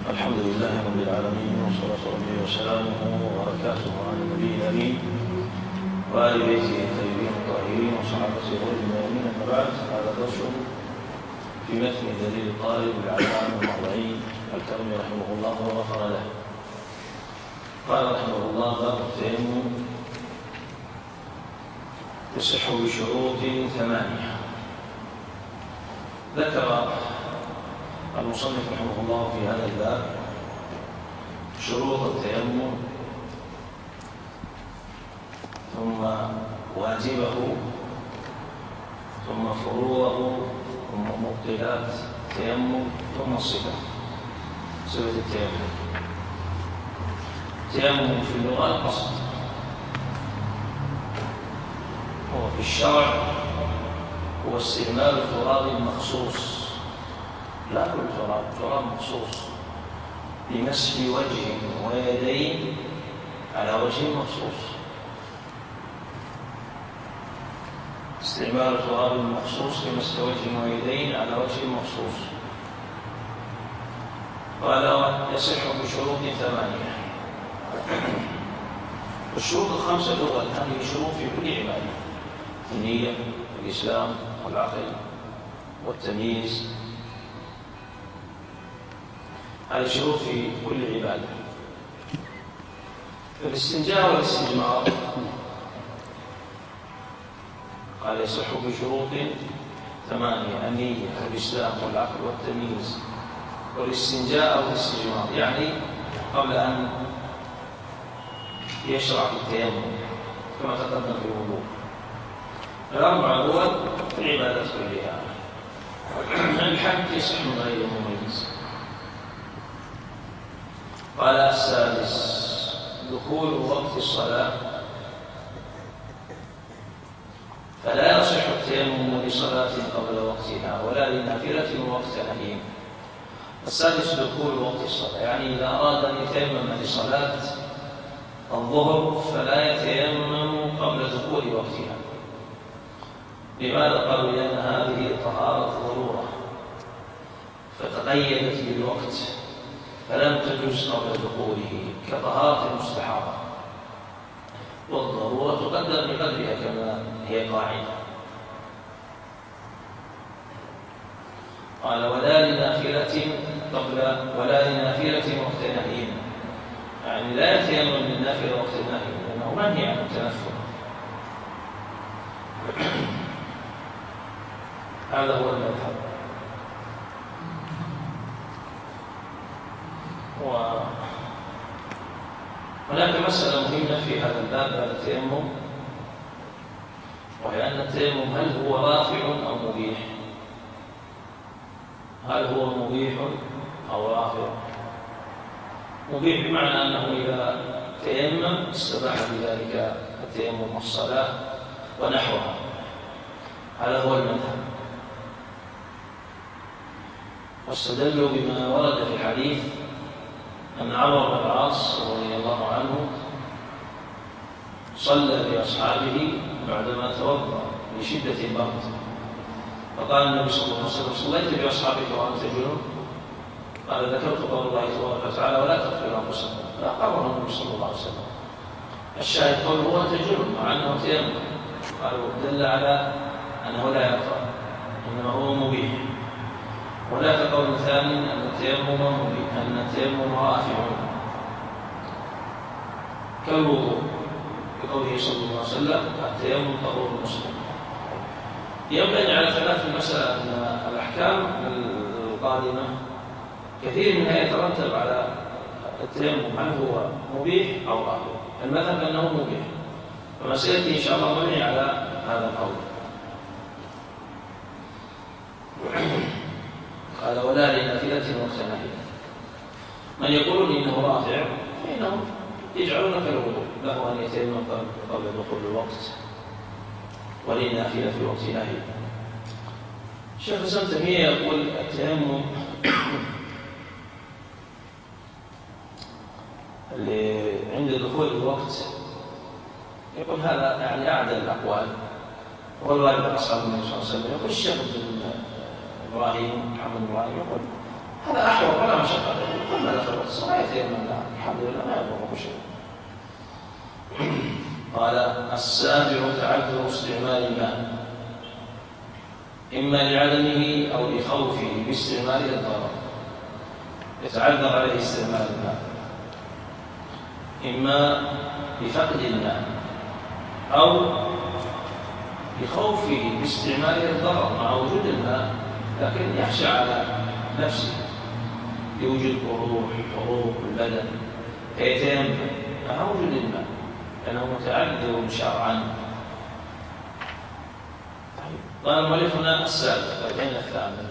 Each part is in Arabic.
الحمد لله رب العالمين، وصلاة ربي وسلامه وبركاته على النبي الأمين وآل بيته الطيبين الطاهرين وصحابته غر الميامين. أما بعد، هذا درس في متن دليل الطالب العلامة المرضعي الكرمي رحمه الله وغفر له. قال رحمه الله: باب التيمم يصح بشروط 8. ذكر المصنف رحمه الله في هذا الباب شروط التيمم، ثم واجبه، ثم فروضه، ثم مبطلات التيمم، ثم صفة التيمم. التيمم في اللغة القصد، وفي الشرع هو استعمال تراب مخصوص، لا كل تراب مخصوص، لمسح وجه ويدين على وجه مخصوص. استعمال تراب مخصوص لمسح وجه ويدين على وجه مخصوص. قال: يصح بشروط 8. الشروط الخمسة لغة، هذه شروط في كل عبادة: النية والإسلام والعقل والتمييز، هذه شروط في كل عبادة. فالاستنجاء والاستجمار قال: يصح بشروط 8: النية والإسلام والعقل والتمييز والاستنجاء والاستجمار، يعني قبل أن يشرع في التيمم كما تقدم في الوضوء. الأربعة الأول في العبادات كلها. الحج يصح من غير مميز. قال: السادس دخول وقت الصلاة، فلا يصح التيمم لصلاة قبل وقتها ولا لنافلة وقت نهي. السادس دخول وقت الصلاة، يعني إذا أراد أن يتيمم لصلاة الظهر فلا يتيمم قبل دخول وقتها. لماذا؟ قالوا: لأن هذه طهارة ضرورة فتقيدت بالوقت فلم تجوز قبل دخوله، كطهارة المستحاضة، والضرورة تقدر بقدرها كما هي قاعدة. قال: ولا لنافلة وقت نهي، يعني لا يتيمم للنافلة وقت النهي لأنه منهي عن التنفل. هذا هو المذهب. وهناك مسألة مهمة في هذا الباب بعد التيمم، وهي أن التيمم هل هو رافع أو مبيح؟ هل هو مبيح أو رافع؟ مبيح بمعنى أنه إذا تيمم استباح بذلك التيمم والصلاة ونحوها. هذا هو المذهب، واستدلوا بما ورد في الحديث أن عمرو بن العاص رضي الله عنه صلى بأصحابه بعدما توضأ لشدة البرد، فقال النبي صلى الله عليه وسلم: صليت بأصحابك وأنت جنوب؟ قال: ذكرت قول الله تبارك وتعالى: ولا تقتلوا أنفسكم، فأقره النبي صلى الله عليه وسلم. الشاهد قوله أنت جنوب، مع أنه تيمم، قالوا دل على أنه لا يرفع، إنما هو مبيح. هناك قول ثاني أن التيمم رافع كالوضوء، بقوله صلى الله عليه وسلم: التيمم طهور المسلم. ينبني على خلاف المسألة أن الأحكام القادمة كثير منها يترتب على التيمم هل هو مبيح أو رافع. المذهب أنه مبيح، وما سيأتي إن شاء الله مبني على هذا القول. قال: ولا لنافلة وقت نهي. من يقولون إنه رافع فإنهم يجعلون كالوضوء، له أن يتيمم قبل دخول الوقت، وللنافلة في وقت نهي. الشيخ الإسلام ابن تيمية يقول: التيمم اللي عند دخول الوقت، يقول هذا يعني أعدل الأقوال، هو الوارد عن أصحاب النبي صلى الله عليه وسلم. يقول الشيخ ابراهيم محمد ابراهيم يقول هذا أحوط ولا مشقة، قلنا لك يتيمم الحمد لله ما يضره شيء. قال: السابع تعذر استعمال الماء، إما لعدمه أو لخوفه باستعماله الضرر. يتعذر عليه استعمال الماء إما لفقد الماء أو لخوفه باستعماله الضرر مع وجود الماء، لكن يخشى على نفسه لوجود حروق البدن فيتيمم مع وجود الماء لأنه متعذر شرعا. قال المؤلف هنا السابع، بعدين الثامن.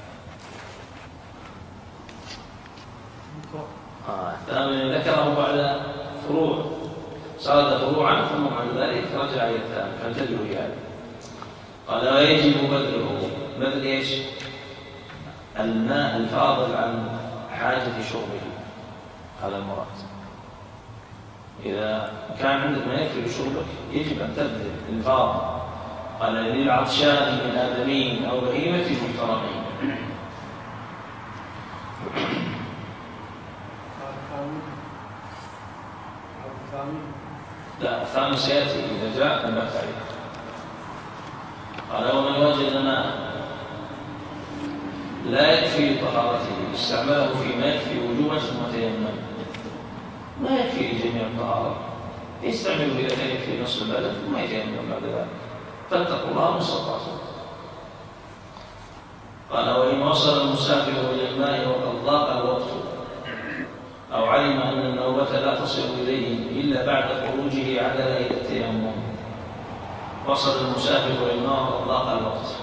الثامن ذكره بعد فروع، سرد فروعا ثم بعد ذلك رجع إلى الثامن، فانتبهوا لهذا. قال: ويجب بذله. بذل ايش؟ الماء الفاضل عن حاجة شربه، هذا المراد. إذا كان عندك ما يكفي لشربك يجب أن تبذل الفاضل. قال: للعطشان من آدمين أو بهيمة محترمين. لا، الثامن سيأتي إذا جاء نبت عليه. قال: ومن وجد ماء لا يكفي لطهارته استعمله فيما يكفي وجوبا ثم تيمم. ما يكفي لجميع الطهارة يستعمله إذا كان يكفي نصف البلد ثم يتيمم بعد ذلك. فاتقوا الله ما استطعتم. قال: وإن وصل المسافر إلى الماء وقد ضاق الوقت أو علم أن النوبة لا تصل إليه إلا بعد خروجه عدل إلى التيمم. وصل المسافر إلى الماء وقد ضاق الوقت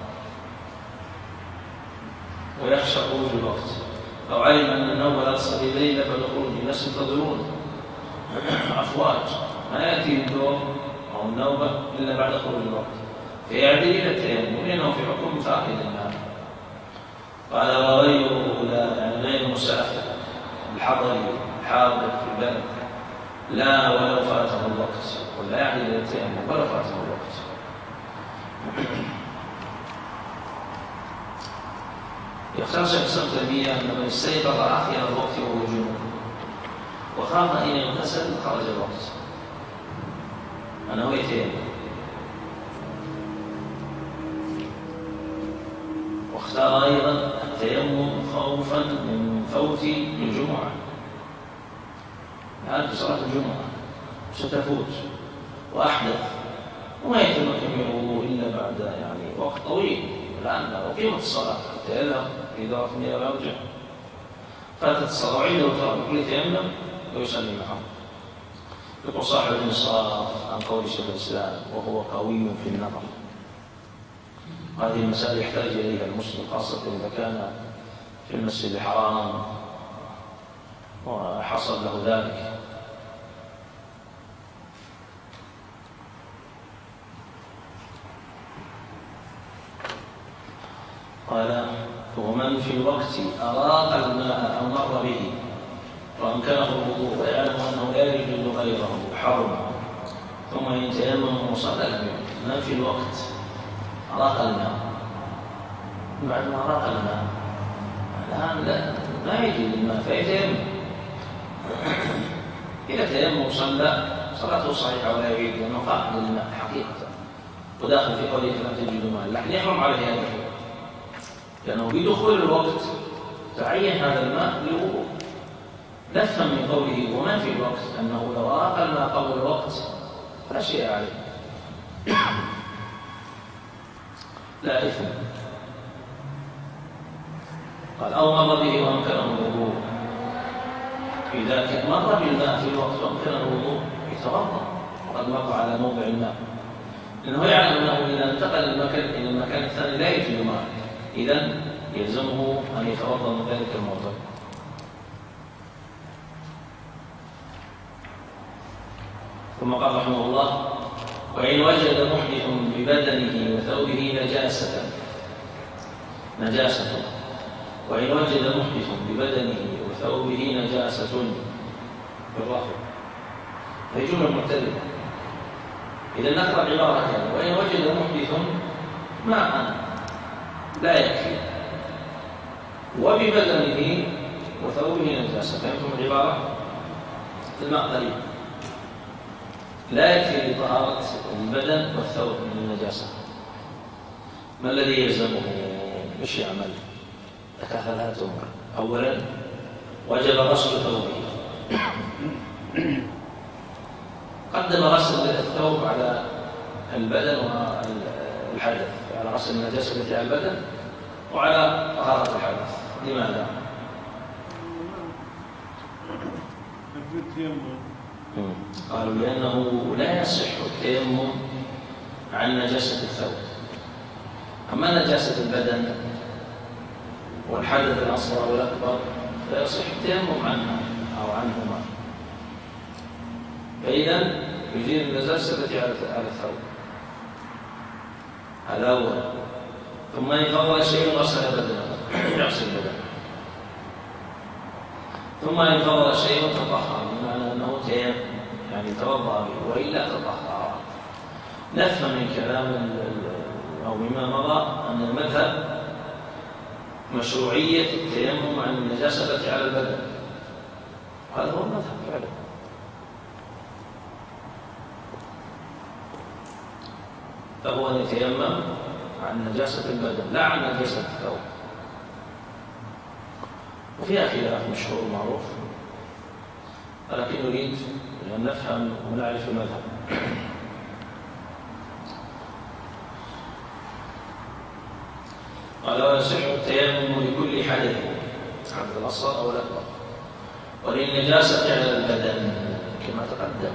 ويخشى خروج الوقت، أو علم أن النوبة لا تصل إليه إلا بعد خروجه. الناس ينتظرون أفواج، ما يأتي الدور أو النوبة إلا بعد خروج الوقت، فيعدل إلى التيمم لأنه في حكم فاقد الماء. قال: وغيره لا، يعني غير المسافر الحضري الحاضر في البلد لا ولو فاته الوقت، ولا يعدل إلى التيمم ولو فاته الوقت. يختار شيخ الإسلام ابن تيمية أن من استيقظ آخر الوقت وهو جنوب وخاف أن يغتسل خرج الوقت أنه يتيمم. واختار أيضا التيمم خوفا من فوت الجمعة. هذه صلاة الجمعة ستفوت وأحدث وما يتمكن من الوضوء إلا بعد يعني وقت طويل. الآن أقيمت الصلاة حتى يذهب في دورة المياه ويرجع، فاتت الصلاة وعنده ترى يتيمم ويصلي معه. يقول صاحب الإنصاف عن قول شيخ الإسلام وهو قوي في النظر: هذه المسائل يحتاج إليها المسلم خاصة إذا كان في المسجد الحرام وحصل له ذلك. قال: ومن في الوقت أراق الماء أو مر به وأمكنه الوضوء ويعلم أنه لا يجوز غيره حرم ثم يتيمم وصلى لم يجوز. من في الوقت أراق الماء، بعد ما أراق الماء الآن لا يجوز الماء فيتيمم. إذا تيمم صلى صلاته صحيحة ولا يعيد لأنه فاقد الماء حقيقة، وداخل في قوله فلا تجد ماء، لكن يحرم عليه هذا لأنه بدخول الوقت تعين هذا الماء للوضوء. نفهم من قوله ومن في الوقت أنه لو أراق الماء قبل الوقت فلا شيء عليه، لا إثم. قال: أو مر به وأمكنه الوضوء. إذا كان مر بالماء في الوقت وأمكنه الوضوء يتوضأ وقد مر على موضع الماء، لأنه يعلم أنه إذا انتقل إلى المكان الثاني لا يجد ماء، إذن يلزمه أن يتوضأ من ذلك الموضع. ثم قال رحمه الله: وإن وجد محدث ببدنه وثوبه نجاسة وإن وجد محدث ببدنه وثوبه نجاسة بالرفع، هي جملة معتدلة. إذا نقرأ عبارة كاملة: وإن وجد محدث ماء لا يكفي وببدنه وثوبه نجاسة. فهمتم العبارة؟ الماء قليل لا يكفي لطهارة البدن والثوب من النجاسة. ما الذي يلزمه؟ مش يعمل؟ ذكر ثلاثة أمور. أولا وجب غسل ثوبه. قدم غسل الثوب على البدن والحدث، على غسل النجاسة التي على البدن وعلى طهارة الحدث. لماذا؟ قالوا لأنه لا يصح التيمم عن نجاسة الثوب. أما نجاسة البدن والحدث الأصغر والأكبر فيصح التيمم عنها أو عنهما. فإذا يزيل النجاسة التي على الثوب. هذا أول. ثم إن فضل شيء غسل بدنه يغسل بدنه. ثم إن فضل شيء تطهر، بمعنى أنه تيمم يعني توضأ به وإلا تطهر. نفهم من كلام أو مما مضى أن المذهب مشروعية التيمم عن النجاسة التي على البدن. هذا هو المذهب فعلا. فهو أن يتيمم عن نجاسة البدن لا عن نجاسة الثوب. وفيها خلاف مشهور معروف، ولكن نريد أن نفهم ونعرف المذهب. قال ويصح التيمم لكل حدث حدث الأصغر أو الأكبر وللنجاسة على البدن كما تقدم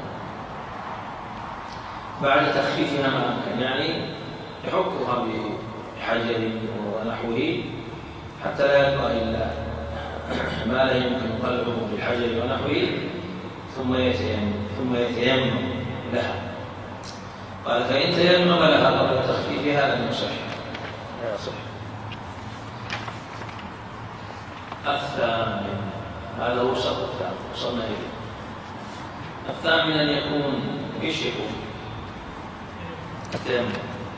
بعد تخفيفها ما أمكن، يعني يحكها بحجر ونحوه حتى لا يبقى إلا ما لا يمكن قلعه بالحجر ونحوه ثم يتيمم لها. قال فإن تيمم لها قبل تخفيفها لم يصح. لا يصح. الثامن، هذا هو الشرط الثامن وصلنا إليه. الثامن أن يكون ايش يكون؟ التيمم.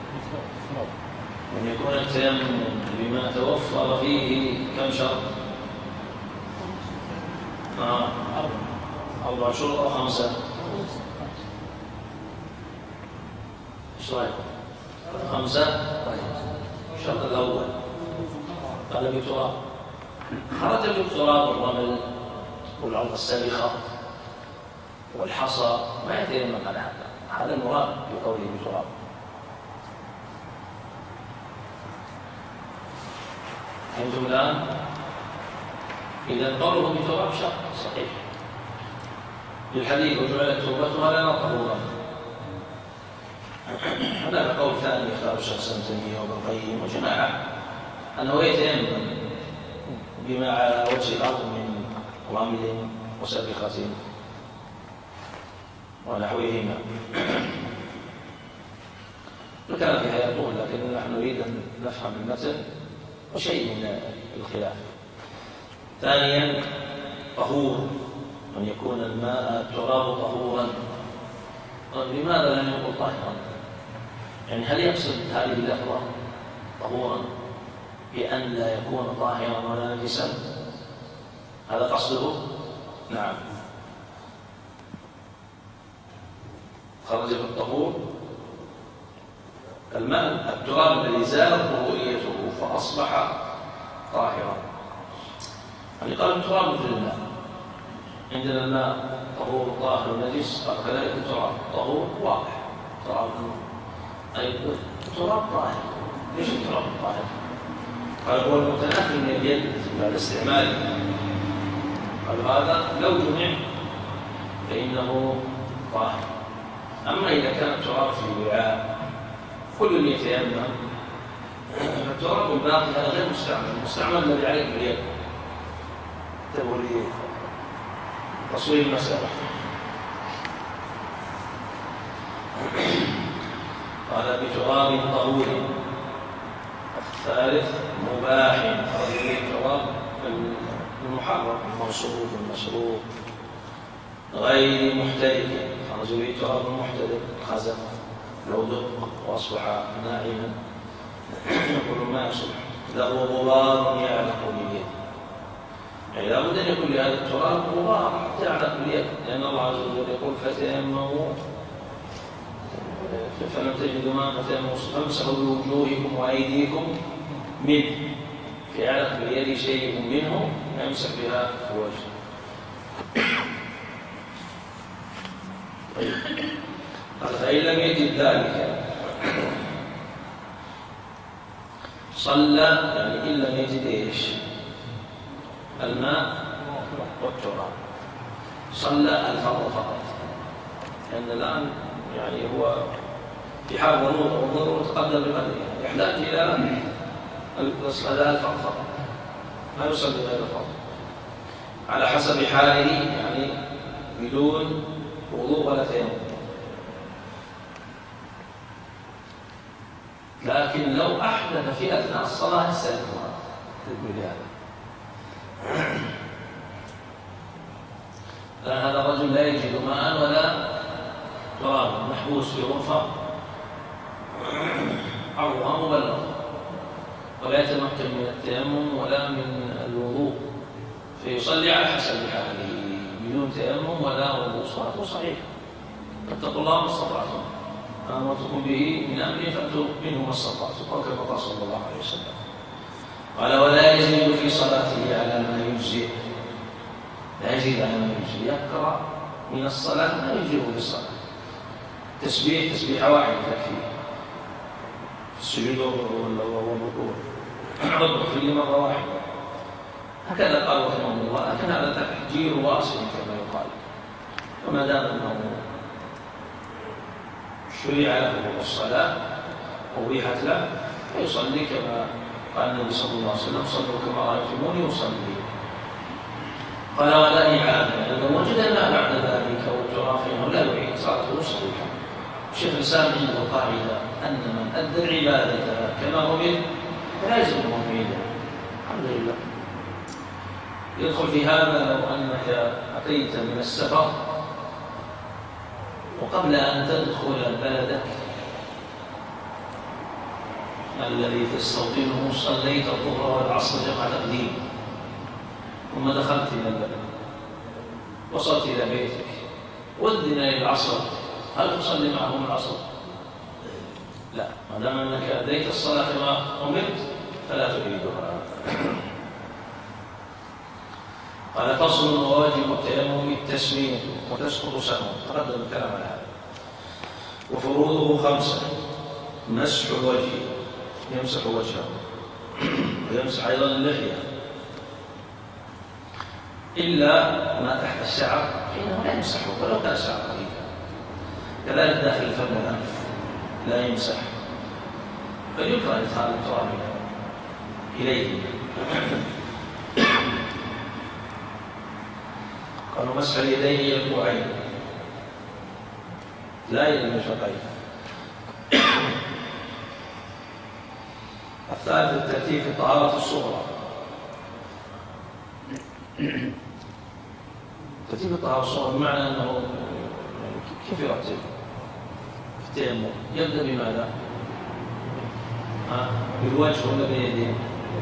أن يكون التيمم بما توفر فيه كم شرط؟ 4 شروط أو 5؟ ايش رايكم؟ 5؟ الشرط الأول قال بتراب، خرج بالتراب والرمل والعظم السابخة والحصى ما يتيمم على هذا المراد بقوله بتراب. فهمتم الآن؟ إذا قوله بتراب شرط صحيح للحديث وجعلت تربتها لنا طهورا. هذا قول ثاني اختار الشيخ ابن تيمية وابن القيم وجماعة أنه يتيمم بما على وجه الأرض من رمل وسبخة ونحوهما. الكلام فيها يطول، لكن نحن نريد أن نفهم المتن وشيء من الخلاف. ثانيا طهور، أن يكون الماء التراب طهورا. لماذا لم يقل طاهرا؟ يعني هل يقصد هذه اللفظة طهورا بأن لا يكون طاهرا ولا نجسا؟ هذا قصده؟ نعم. خرج بالطهور الماء التراب الذي زالت رؤيته فأصبح طاهرا. يعني قال التراب مثل الماء، عندنا الماء طهور طاهر ونجس، قال كذلك التراب طهور واضح. تراب أي التراب طاهر. ليش التراب طاهر؟ قال هو المتناثر من اليد بعد استعماله. قال هذا لو جمع فإنه طاهر. أما إذا كان التراب في وعاء كل يتيمم فالتراب الباقي هذا غير مستعمل. المستعمل الذي عليه باليد. انتبهوا لي تصوير المسألة. قال بتراب طهور. الثالث مباح، خرج به التراب المحرم المنصوب المشروب غير محترق، خرج به التراب المحترق خزف لو دق واصبح ناعما يقول ما يصلح له غبار يعلق باليد. يعني لا بد أن يكون لهذا التراب غبار حتى على اليد، لأن الله عز وجل يقول فتيمموا فلم تجدوا ماء فامسحوا بوجوهكم وأيديكم منه، في علق باليد شيء منه يمسح بها الوجه. قال فإن لم يجد ذلك صلى، يعني إن لم يجد إيش؟ الماء والتراب، صلى الفرض فقط، لأن الآن يعني هو في حال ضرورة تقدم بقدره، يحتاج إلى الصلاة الفرض فقط، ما يصلي غير الفرض على حسب حاله، يعني بدون وضوء ولا تيمم. لكن لو أحدث في أثناء الصلاة استلفها تدبير هذا. هذا الرجل لا يجد ماء ولا تراب، محبوس في غرفة عرضها مبلغ، ولا يتمكن من التيمم ولا من الوضوء، فيصلي على حسب حاله بدون تيمم ولا وضوء، صلاته صحيحة. فاتقوا الله ما استطعتم، ما أمرتكم به من أمر فأتوا منه ما استطعتم، أو كما قال صلى الله عليه وسلم. قال ولا يزيد في صلاته على ما يجزئ، لا يزيد على ما يجزئ، يقرأ من الصلاة ما يجزئه في الصلاة، تسبيحة واحدة تكفيه، السجود والركوع رب اغفر لي مرة واحدة، هكذا قال رحمه الله. لكن هذا تحجير واسع كما يقال، وما دام أنه شرع له الصلاة وأبيحت له فيصلي كما قال النبي صلى الله عليه وسلم صلوا كما رأيتموني يصلي. قال ولا إعادة، لو وجد أنها بعد ذلك والتراب فإنه لا يعيد، صلاته صحيحة. الشيخ الإسلام عنده قاعدة أن من أدى العبادة كما أمر فلا يلزمه معيدا. الحمد لله. يدخل في هذا لو أنك أتيت من السفر وقبل أن تدخل بلدك الذي تستوطنه صليت الظهر والعصر جمع تقديم، ثم دخلت إلى البلد وصلت إلى بيتك وأذن إلى العصر، هل تصلي معهم العصر؟ لا، ما دام أنك أديت الصلاة كما أمرت فلا تعيدها. قال فصل وواجب التيمم التسمية وتسقط سهوا، تقدم الكلام على هذا. وفروضه 5: مسح الوجه، يمسح وجهه ويمسح أيضا اللحية إلا ما تحت الشعر فإنه لا يمسحه ولو كان شعر خفيفا، كذلك داخل الفم والأنف لا يمسح، بل يكره إدخال التراب إليه. قالوا مسح اليدين إلى الكوعين لا إلى المرفقين. الثالث الترتيب في الطهارة الصغرى. ترتيب الطهارة الصغرى بمعنى أنه كيف يرتب في التيمم؟ يبدأ بماذا؟ بالوجه ولا باليدين؟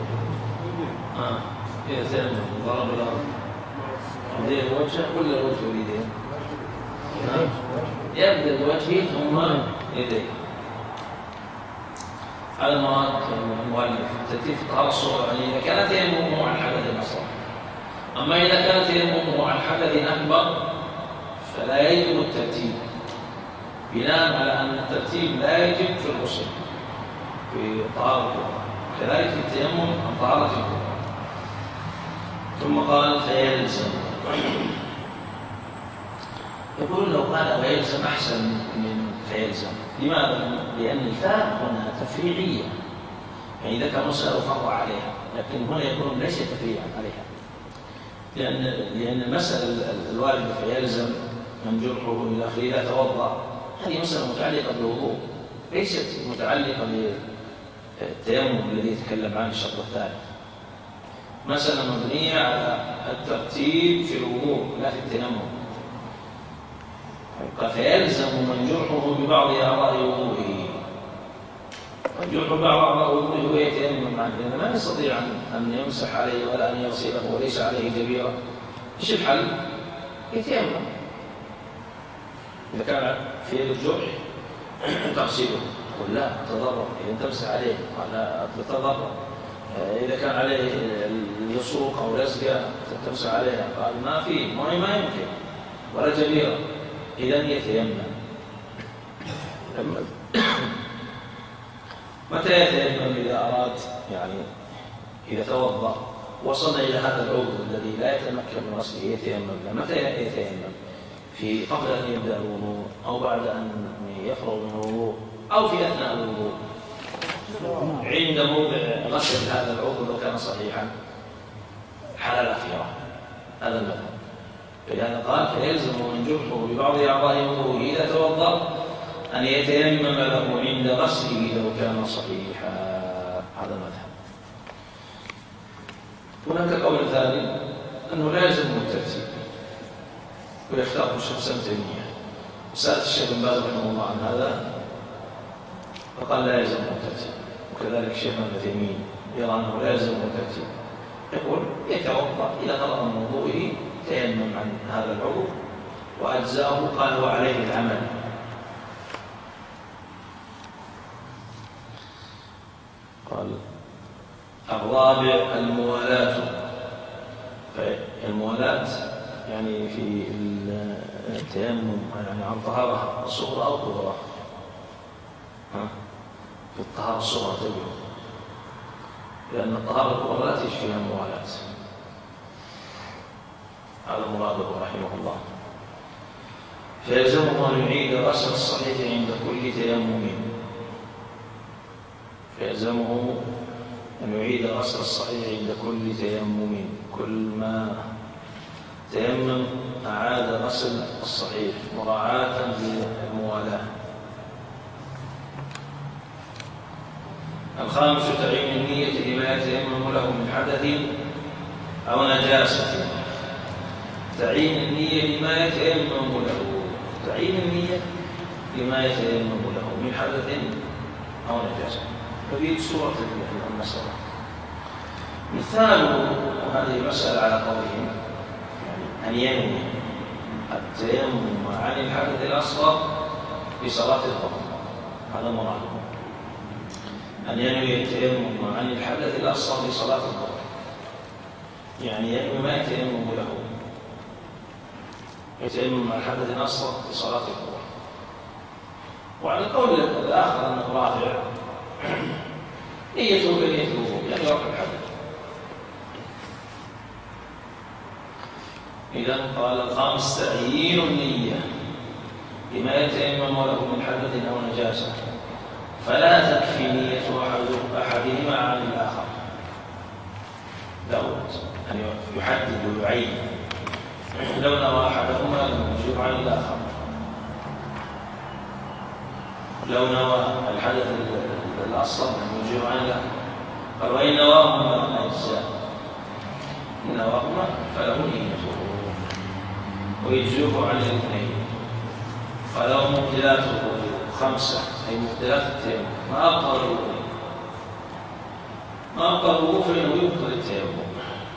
إذا تيمم ضرب الأرض يديه الوجه ولا الوجه واليدين؟ يبدأ بوجهه ثم يديه. هذا مراد المؤلف ترتيب الطهارة الصغرى، يعني إذا كان تيممه عن حدث أصغر. أما إذا كان تيممه عن حدث أكبر فلا يجب الترتيب، بناء على أن الترتيب لا يجب في الغسل في الطهارة الكبرى، كذلك في التيمم عن طهارة الكبرى. ثم قال فيلزم، يقول لو قال ويلزم أحسن من فيلزم. لماذا؟ لأن الفاء هنا تفريعية، يعني إذا كان مسألة فرع عليها، لكن هنا يكون ليس تفريعا عليها، لأن المسألة الواردة فيلزم من جرحه إلى آخره إذا توضأ، هذه مسألة متعلقة بالوضوء، ليست متعلقة بالتيمم الذي يتكلم عنه الشرط الثالث. مسألة مبنية على الترتيب في الوضوء لا في التيمم. فيلزم من جرحه ببعض أعضاء وضوئه، والجرح بعض وضوءه ويتيمم عنه، لأنه ما يستطيع أن يمسح عليه ولا أن يغسله وليس عليه جبيرة. إيش الحل؟ يتيمم. إذا كان في الجرح تغسله قل لا تضرر، إذا تمسح عليه ولا تتضرر. إذا كان عليه لصوق أو لزقة تمسح عليها قال ما في، ما يمكن ولا جبيرة، إذن يتيمم. متى يتيمم؟ إذا أراد، يعني إذا توضأ وصلنا إلى هذا العضو الذي لا يتمكن من غسله يتيمم. متى يتيمم؟ في قبل أن يبدأ الوضوء أو بعد أن يفرغ من الوضوء أو في أثناء الوضوء، عند موضع غسل هذا العضو لو كان صحيحا حال الأخيرة. هذا المذهب. فلهذا قال فيلزم من جرحه ببعض أعضاء وضوءه إذا توضأ أن يتيمم له عند غسله لو كان صحيحا. هذا المذهب. هناك قول ثاني أنه لا يلزم الترتيب، ويختاره الشيخ ابن تيمية. سألت الشيخ بن باز رحمه الله عن هذا فقال لا يلزم الترتيب، وكذلك الشيخ ابن تيمية يرى أنه لا يلزم الترتيب، يقول يتوضأ إذا فرغ من وضوئه تيمم عن هذا العضو وأجزاؤه، قال وعليه العمل. قال الرابع الموالاة. فالموالاة يعني في التيمم يعني عن طهارة الصغرى أو الكبرى. في الطهارة الصغرى تبعه، لأن الطهارة الكبرى لا تجد فيها موالاة. هذا مراده رحمه الله. فيلزمه أن يعيد غسل الصحيح عند كل تيمم. فيلزمه أن يعيد غسل الصحيح عند كل تيمم. كل ما تيمم أعاد غسل الصحيح مراعاة للموالاة. الخامس تعيين النية لما يتيمم له من حدث أو نجاسة. تعيين النية لما يتيمم له، تعيين النية لما يتيمم له من حدث أو نجاسة. فبيد سورة المسألة. مثال هذه المسألة على قولهم يعني أن ينوي التيمم عن الحدث الأصغر في صلاة الظهر. هذا مراده، أن ينوي التيمم عن الحدث الأصغر في صلاة الظهر، يعني ينوي ما يتيمم له، يتيمم عن الحدث الأصغر في صلاة الظهر. وعلى القول الآخر أنه رافع نيته كنية الوضوء، يعني رفع الحدث. إذن قال الخامس تعيين النية لما يتيمم له من حدث أو نجاسة، فلا تكفي نية أحدهما عن الآخر، لابد أن يحدد ويعين. لو نوى أحدهما لم يجب عن الآخر. لو نوى الحدث الأصغر لم يجب عن الآخر. قال وإن نواهما أجزاء، إن نواهما فله نيته ويجزئه عن الاثنين. فلو مبدلاته 5 أي مبدلات التيمم ما أبقى الوضوء، ما أبقى الوضوء فإنه يبطل التيمم.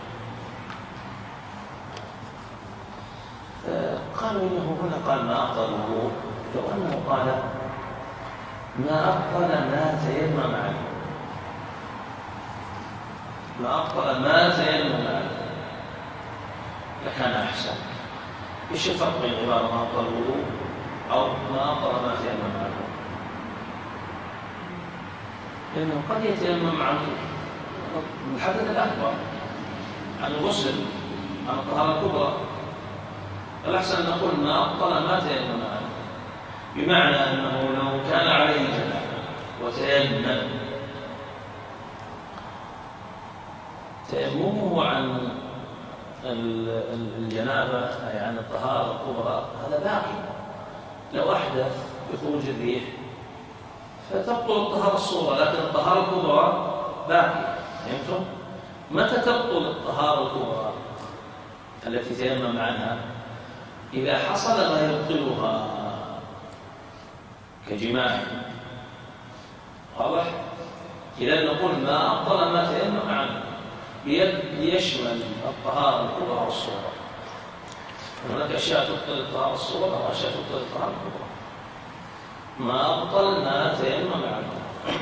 قالوا إنه هنا قال ما أبطل الوضوء، لو أنه قال ما أبطل ما تيمم عنه، ما أبطل ما تيمم عنه لكان أحسن. إيش الفرق بين عبارة ما أبطل الوضوء أو ما أبطل ما تيمم عنه؟ لأنه قد يتيمم عن الحدث الأكبر، عن الغسل، عن الطهارة الكبرى. الأحسن أن نقول ما أبطل ما تيمم عنه، بمعنى أنه لو كان عليه جنابة وتيمم، تيممه عن الجنابة أي عن الطهارة الكبرى هذا باقي. لو أحدث بخروج الريح فتبطل الطهارة الصغرى، لكن الطهارة الكبرى باقي. فهمتم؟ متى تبطل الطهارة الكبرى التي تيمم عنها؟ إذا حصل ما يبطلها كجماع واضح؟ إذا نقول ما أبطل ما تيمم عنه ليشمل الطهارة الكبرى والصغرى. هناك أشياء تبطل الطهارة الصغرى وأشياء تبطل الطهارة الكبرى. ما أبطل ما تيمم عنه.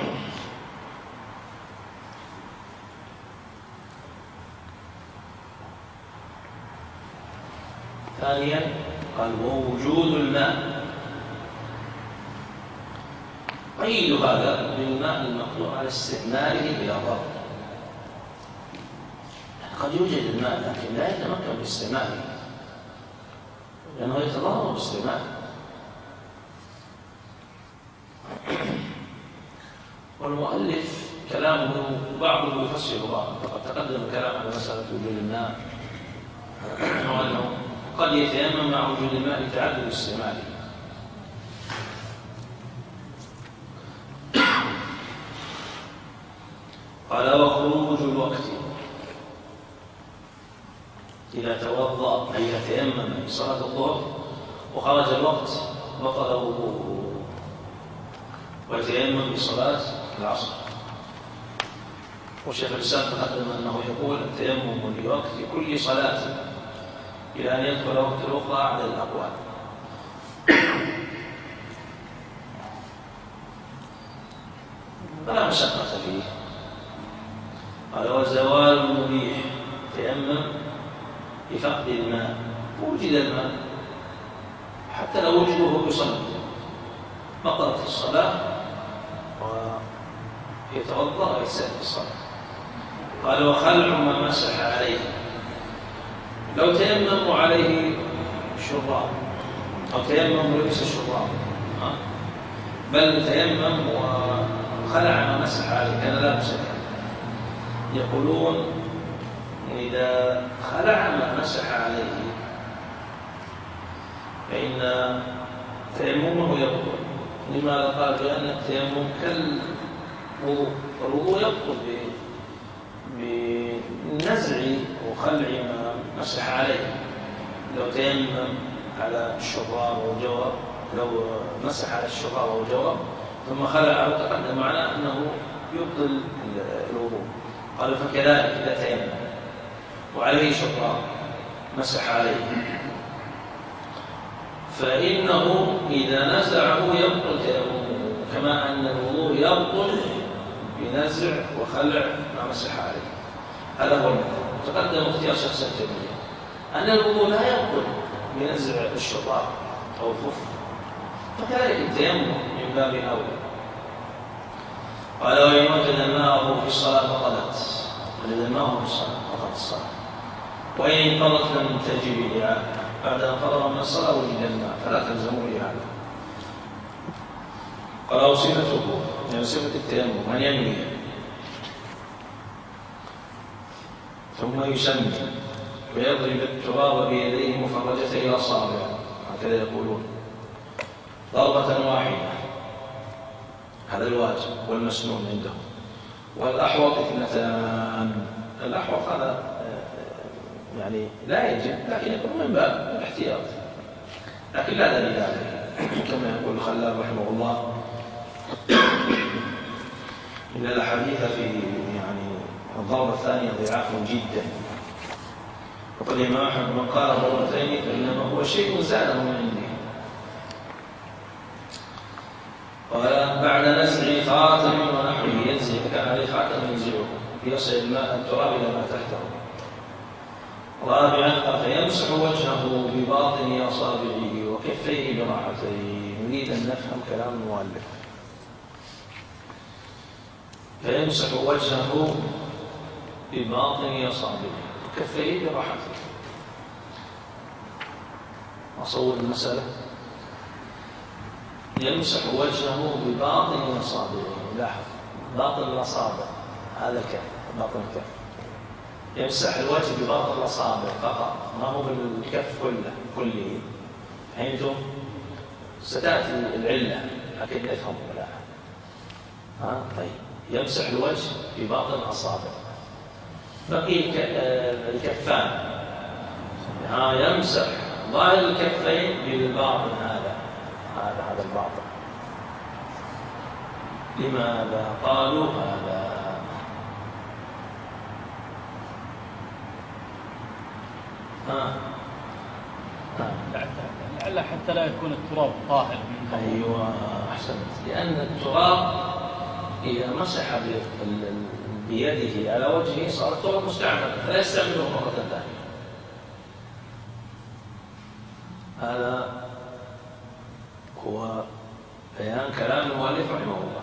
ثانيا قال ووجود الماء. قيد هذا بالماء المقدور على استعماله بلا ضرر. قد يوجد الماء لكن لا يتمكن باستعماله لأنه يتضرر باستعماله. والمؤلف كلامه بعضه يفسر بعض، فقد تقدم الكلام على مسألة وجود الماء وأنه قد يتيمم مع وجود الماء لتعدد استعماله. قال وخروج الوقت إذا توضأ أي يتيمم لصلاة الظهر وخرج الوقت بطل وضوءه ويتيمم لصلاة العصر. والشيخ الإسلام تقدم أنه يقول التيمم لوقت كل صلاة إلى أن يدخل وقت الأخرى على الأقوال. فلا مشقة فيه. قال وزوال المبيح تيمم لفقد الماء. وجد الماء حتى لو وجده يصلي بطلت الصلاة ويتوضأ ويسأل الصلاة. قال وخلع ما مسح عليه. لو تيمم عليه شراب أو تيمم ولبس الشراب بل تيمم وخلع ما مسح عليه كان لا مسح. يقولون إذا خلع ما مسح عليه فإن تيممه يبطل. لماذا؟ قال بأن التيمم كالوضوء، والوضوء يبطل بنزع وخلع ما مسح عليه. لو تيمم على الشراب أو الجورب، لو مسح على الشراب أو الجورب ثم خلعه تقدم معناه أنه يبطل الوضوء. قالوا فكذلك إذا تيمم وعليه شراب مسح عليه فإنه إذا نزعه يبطل تيممه كما أن الوضوء يبطل بنزع وخلع ما مسح عليه. هذا هو المثال. تقدم اختيار شخص تيمية أن الوضوء لا يبطل بنزع الشراب أو الخف، فكذلك التيمم من باب أولى. قال وإن وجد ماءه في الصلاة بطلت. وجد ماءه في الصلاة بطلت الصلاة. وإن انقضت لم تجب الإعادة. بعد أن فرغ من الصلاة وجد الماء فلا تلزمه الإعادة. قال وصفته يعني صفة التيمم أن ينوي ثم يسمي ويضرب التراب بيديه مفرجتي الأصابع هكذا يقولون ضربة واحدة. هذا الواجب والمسنون عندهم. والأحوط 2. الأحوط هذا يعني لا يجب لكن يكون من باب الاحتياط، لكن لا دليل عليه كما يقول الخلال رحمه الله إن الأحاديث في يعني الضربة الثانية ضعاف جدا. وقال الإمام أحمد من قال مرتين فإنما هو شيء زاده من عنده. قال بعد نزع خاتم ونحوه ينزع كان عليه خاتم ينزعه ليصل الماء التراب إلى ما تحته. رابعا قال فيمسح وجهه بباطن أصابعه وكفيه براحتين. نريد أن نفهم كلام المؤلف. فيمسح وجهه بباطن أصابعه وكفيه براحتين. أصور المسألة. يمسح وجهه بباطن أصابعه. لاحظ باطن الأصابع هذا الكف باطن الكف. يمسح الوجه بباطن الأصابع فقط ما هو بالكف كله. فهمتم؟ ستأتي العلة لكن نفهم ولا طيب. يمسح الوجه بباطن الأصابع. بقي الكفان يمسح ظاهر الكفين بالباطن هذا الباطن. لماذا قالوا هذا؟ لعل حتى لا يكون التراب طاهر من قبل. أيوة أحسنت، لأن التراب إذا مسح بيده على وجهه صار التراب مستعمل فلا يستعمله مرة ثانية. هذا هو بيان كلام المؤلف رحمه الله.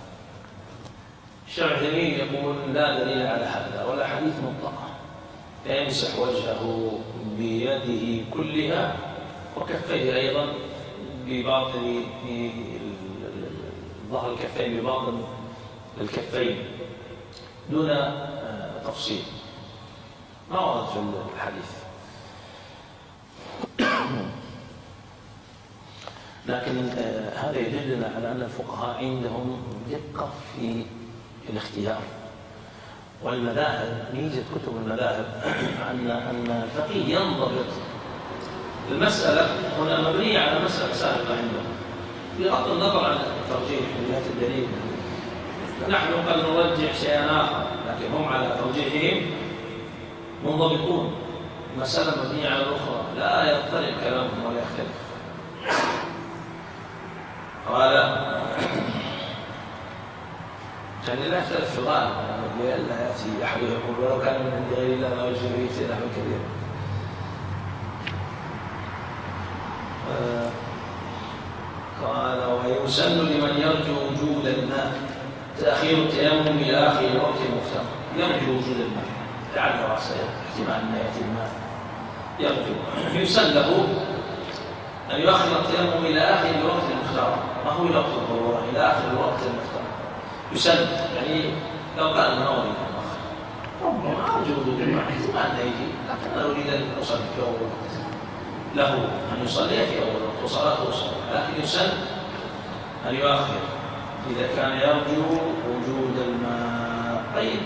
الشيخ العثيمين يقول لا دليل على هذا ولا حديث مطلقة، يمسح وجهه بيده كلها وكفيه أيضا بباطن ظهر الكفين بباطن الكفين دون تفصيل، ما ورد في الحديث. لكن هذا يدلنا على أن الفقهاء عندهم دقة في الاختيار. والمذاهب ميزة كتب المذاهب أن الفقيه ينضبط. المسألة هنا مبنية على مسألة سابقة عندهم بغض النظر عن الترجيح من جهة الدليل. نحن قد نرجح شيئا آخر لكن هم على ترجيحهم منضبطون. المسألة مبنية على الأخرى لا يضطرب كلامهم ولا يختلف. قال كان لا يختلف في الغالب، لا يأتي أحد يقول ولو كان من عند غير الله لوجد به اختلافا كثيرا. قال ويسن لمن يرجو وجود الماء تأخير التيمم إلى آخر وقت مختار. يرجو وجود الماء لعل رأسه احتمال أن يأتي الماء يرجو، يسن له أن يؤخر التيمم إلى آخر الوقت المختار. ما هو إلى وقت الضرورة، إلى آخر الوقت المختار يسن. يعني لو كان ناوي ربما أرجو وجود الماء احتمال أن يجي، لكن أنا أريد أن أصلي في أول وقت له أن يصلي في أول وقت وصلاته صلاة، لكن يسن أن يؤخر إذا كان يرجو وجود الماء. طيب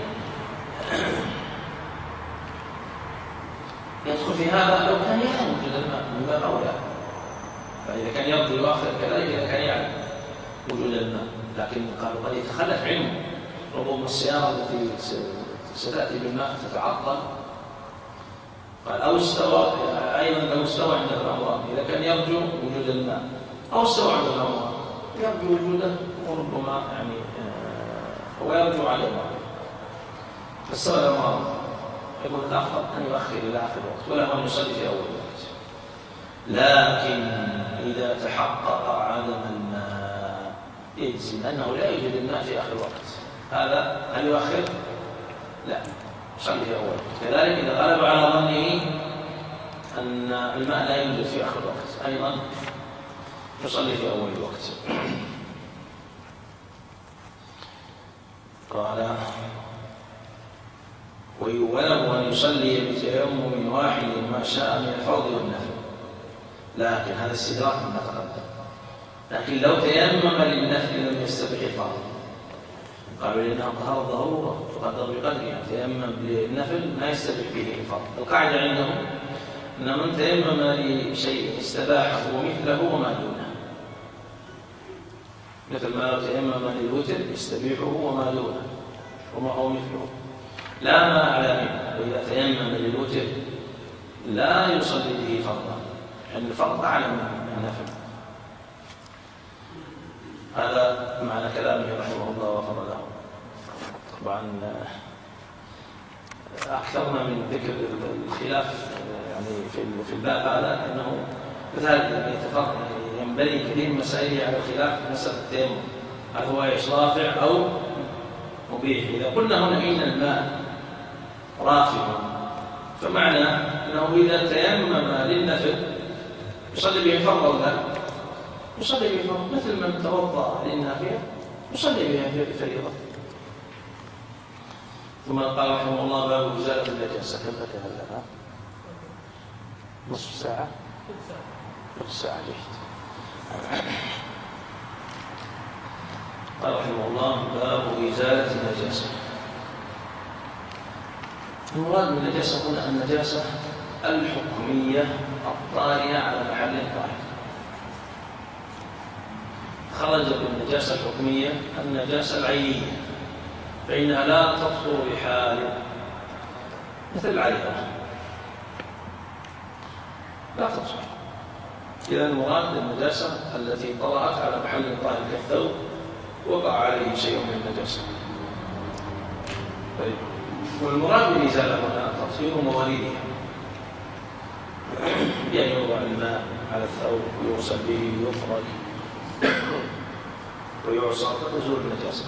يدخل في هذا لو كان يعلم وجود الماء من باب أولى، فإذا كان يرجو يؤخر كذلك إذا كان يعلم وجود الماء. لكن قالوا قد يتخلف علمه، ربما السيارة التي ستأتي بالماء تتعطل. قال أو استوى أيضا لو استوى عند الأمراض، إذا كان يرجو وجود الماء أو استوى عند الأمراض يرجو وجوده وربما يعني هو يرجو عليه فاستوى الأمراض يقول الأفضل أن يؤخر إلى آخر الوقت ولا أن يصلي في أول الوقت. لكن إذا تحقق عدم الماء يجزم أنه لا يوجد الماء في آخر الوقت، هذا هل يؤخر؟ لا، يصلي في أول الوقت. كذلك إذا غلب على ظنه أن الماء لا يوجد في آخر الوقت أيضا يصلي في أول الوقت. قال وله أن يصلي بتيمم واحد ما شاء من الفرض والنفل. لكن هذا استدراك ما تقدم. لكن لو تيمم للنفل لم يستبح الفرض. قالوا لأنها طهارة ضرورة تقدر بقدرها، تيمم للنفل ما يستبح به الفرض. القاعدة عندهم أن من تيمم لشيء استباحه مثله وما دونه، مثل ما لو تيمم للوتر يستبيحه وما دونه وما هو مثله، لا ما أعلى منه. وإذا تيمم للوتر لا يصلي به فرضا، لأن الفرض أعلى من النفل. هذا معنى كلامه رحمه الله وغفر له. طبعا أكثرنا من ذكر الخلاف يعني في الباب هذا أنه كذلك يتفرق ينبني كثير من مسائل على الخلاف في مسألة التيمم، هل هو رافع أو مبيح. إذا قلنا هنا إن الماء رافع فمعنى أنه إذا تيمم للنفل يصلي به فرض أو لا؟ يصلي به فرض، مثل من توضأ للنافلة يصلي بها في الفريضة. ثم قال رحمه الله باب إزالة النجاسة. كم هلا؟ نصف ساعة؟ نصف ساعة جيد. قال رحمه الله باب إزالة النجاسة. المراد من النجاسة هنا النجاسة الحكمية الطارئة على محل طاهر، خرج بالنجاسة الحكمية النجاسة العينية، فإنها لا تطهر بحال، مثل العيبة لا تطهر. إذا المراد النجاسة التي طرأت على محل طاهر كالثوب وقع عليه شيء من النجاسة. طيب، والمراد بالإزالة هنا تطهير مواليدها، بأن يوضع الماء على الثوب ويغسل به ويفرك ويعصر فتزول النجاسة.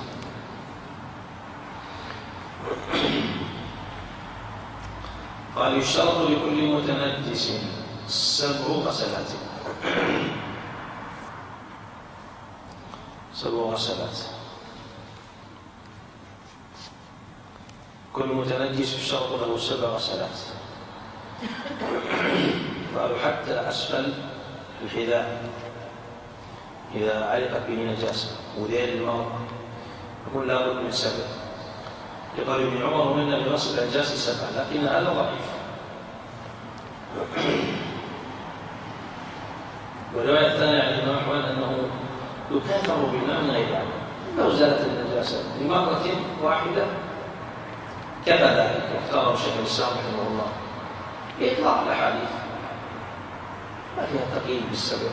قال يشترط لكل متنجس 7 غسلات. 7 غسلات. كل متنجس يشترط له 7 غسلات. قالوا حتى أسفل الحذاء إذا علقت به نجاسة وذيل المرء يقول لا بد من 7. لقال ابن عمر منا بغسل النجاسة 7، لكن هذا ضعيف. والرواية الثانية عن الإمام أحمد أنه يكاثر بالماء من غير عدد، لو زالت النجاسة بمرة واحدة كفى ذلك. واختاره شيخ الإسلام رحمه الله بإطلاق الأحاديث ما فيها تقييد بالسبب.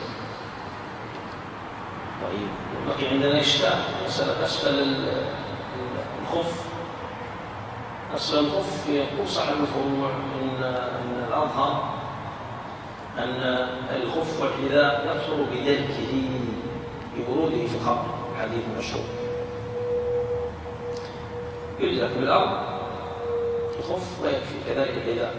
طيب، بقي عندنا إشكال مسألة أسفل الخف. أسفل الخف يقول صاحب الفروع إن الأظهر أن الخف والحذاء يطهر بدلكه بوروده في الخمر، حديث مشهور. يدلك بالأرض الخف ويكفي، كذلك الحذاء.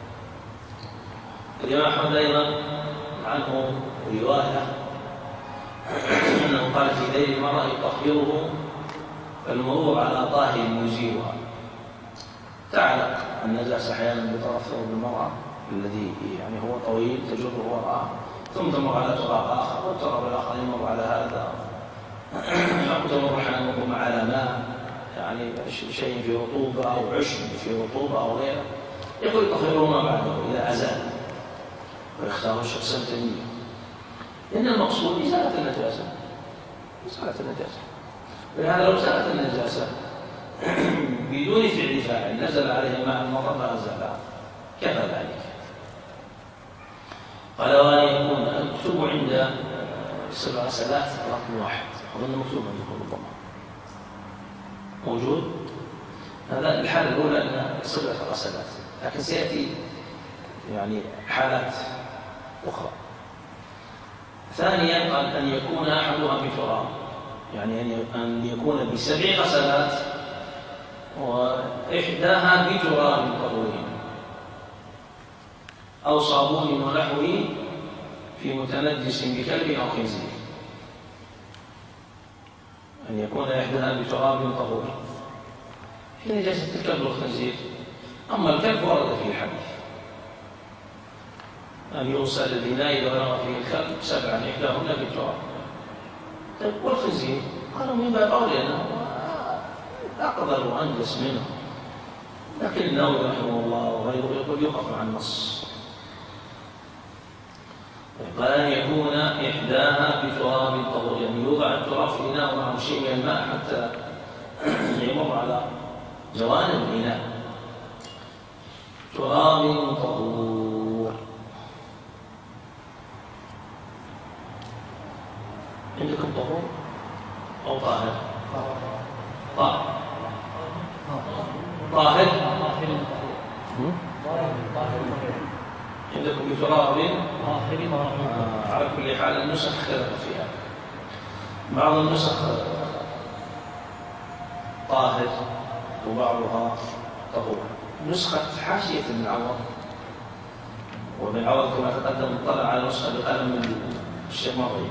الإمام أحمد أيضا عنه رواية أنه قال في ذيل المرأة يطهره المرور على طاهر يزيلها. تعلق النجاسة أحيانا بطرف ثوب المرأة الذي يعني هو طويل تجره وراءه، ثم تمر على تراب آخر، والتراب الآخر يمر على هذا، أو تمر أحيانا على ماء يعني شيء في رطوبة أو عشب في رطوبة أو غيره، يقول يطهره ما بعده إذا أزال، ويختار الشخص التنمية، لأن المقصود إزالة النجاسة. إزالة النجاسة، ولهذا لو زالت النجاسة بدون فعل فاعل نزل عليه ماء المطر لا زالها، كفى ذلك. قال وأن يكون المكتوب عند 7 غسلات رقم 1، أظن مكتوب عندكم ربما موجود. هذا الحالة الأولى أن 7 غسلات، لكن سيأتي يعني حالات أخرى. ثانيا قال أن يكون أحدها بتراب، يعني أن يكون ب7 غسلات وإحداها بتراب طهور أو صابون ونحوه في متنجس بكلب أو خنزير. أن يكون إحداها بتراب طهور في نجاسة الكلب والخنزير. أما الكلب ورد فيه الحديث أن يغسل الإناء إذا بلغ فيه الكلب 7 إحداهن بالتراب. طيب والخنزير قالوا من باب أولى أنه أقدر وأنجس منه، لكن النووي رحمه الله وغيره يقول يقف مع النص. قال أن يكون إحداها بتراب طهور، يعني يوضع التراب في الإناء ومعه شيء من الماء حتى يمر على جوانب الإناء. تراب طهور. عندكم طهور أو طاهر؟ طاهر. طاهر. عندكم بتراب على كل حال النسخ اختلفت فيها. بعض النسخ طاهر وبعضها طهور. نسخة حاشية ابن عوض، وابن عوض كما تقدم اطلع على نسخة بقلم الشيخ مرضي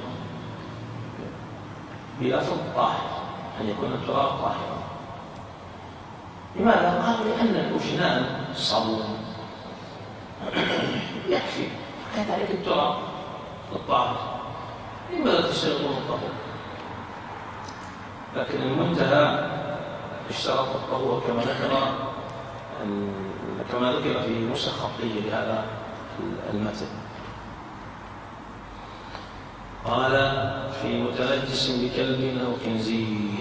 بلفظ طاهر، أن يكون التراب طاهرا. لماذا؟ قالوا لأن الأجنان صابون يكفي، كذلك التراب الطاهر، لماذا تشترطون الطهور؟ لكن المنتهى اشترط الطهور كما ذكر في نسخ خطية لهذا المتن. قال في متنجس بكلب أو خنزير،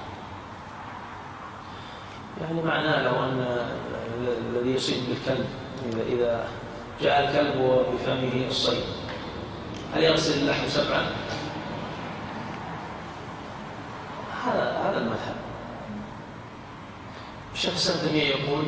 يعني معناه لو أن الذي يصيد بالكلب إذا جاء الكلب وبفمه الصيد هل يغسل اللحم 7؟ هذا المذهب. الشيخ الإسلام ابن تيمية يقول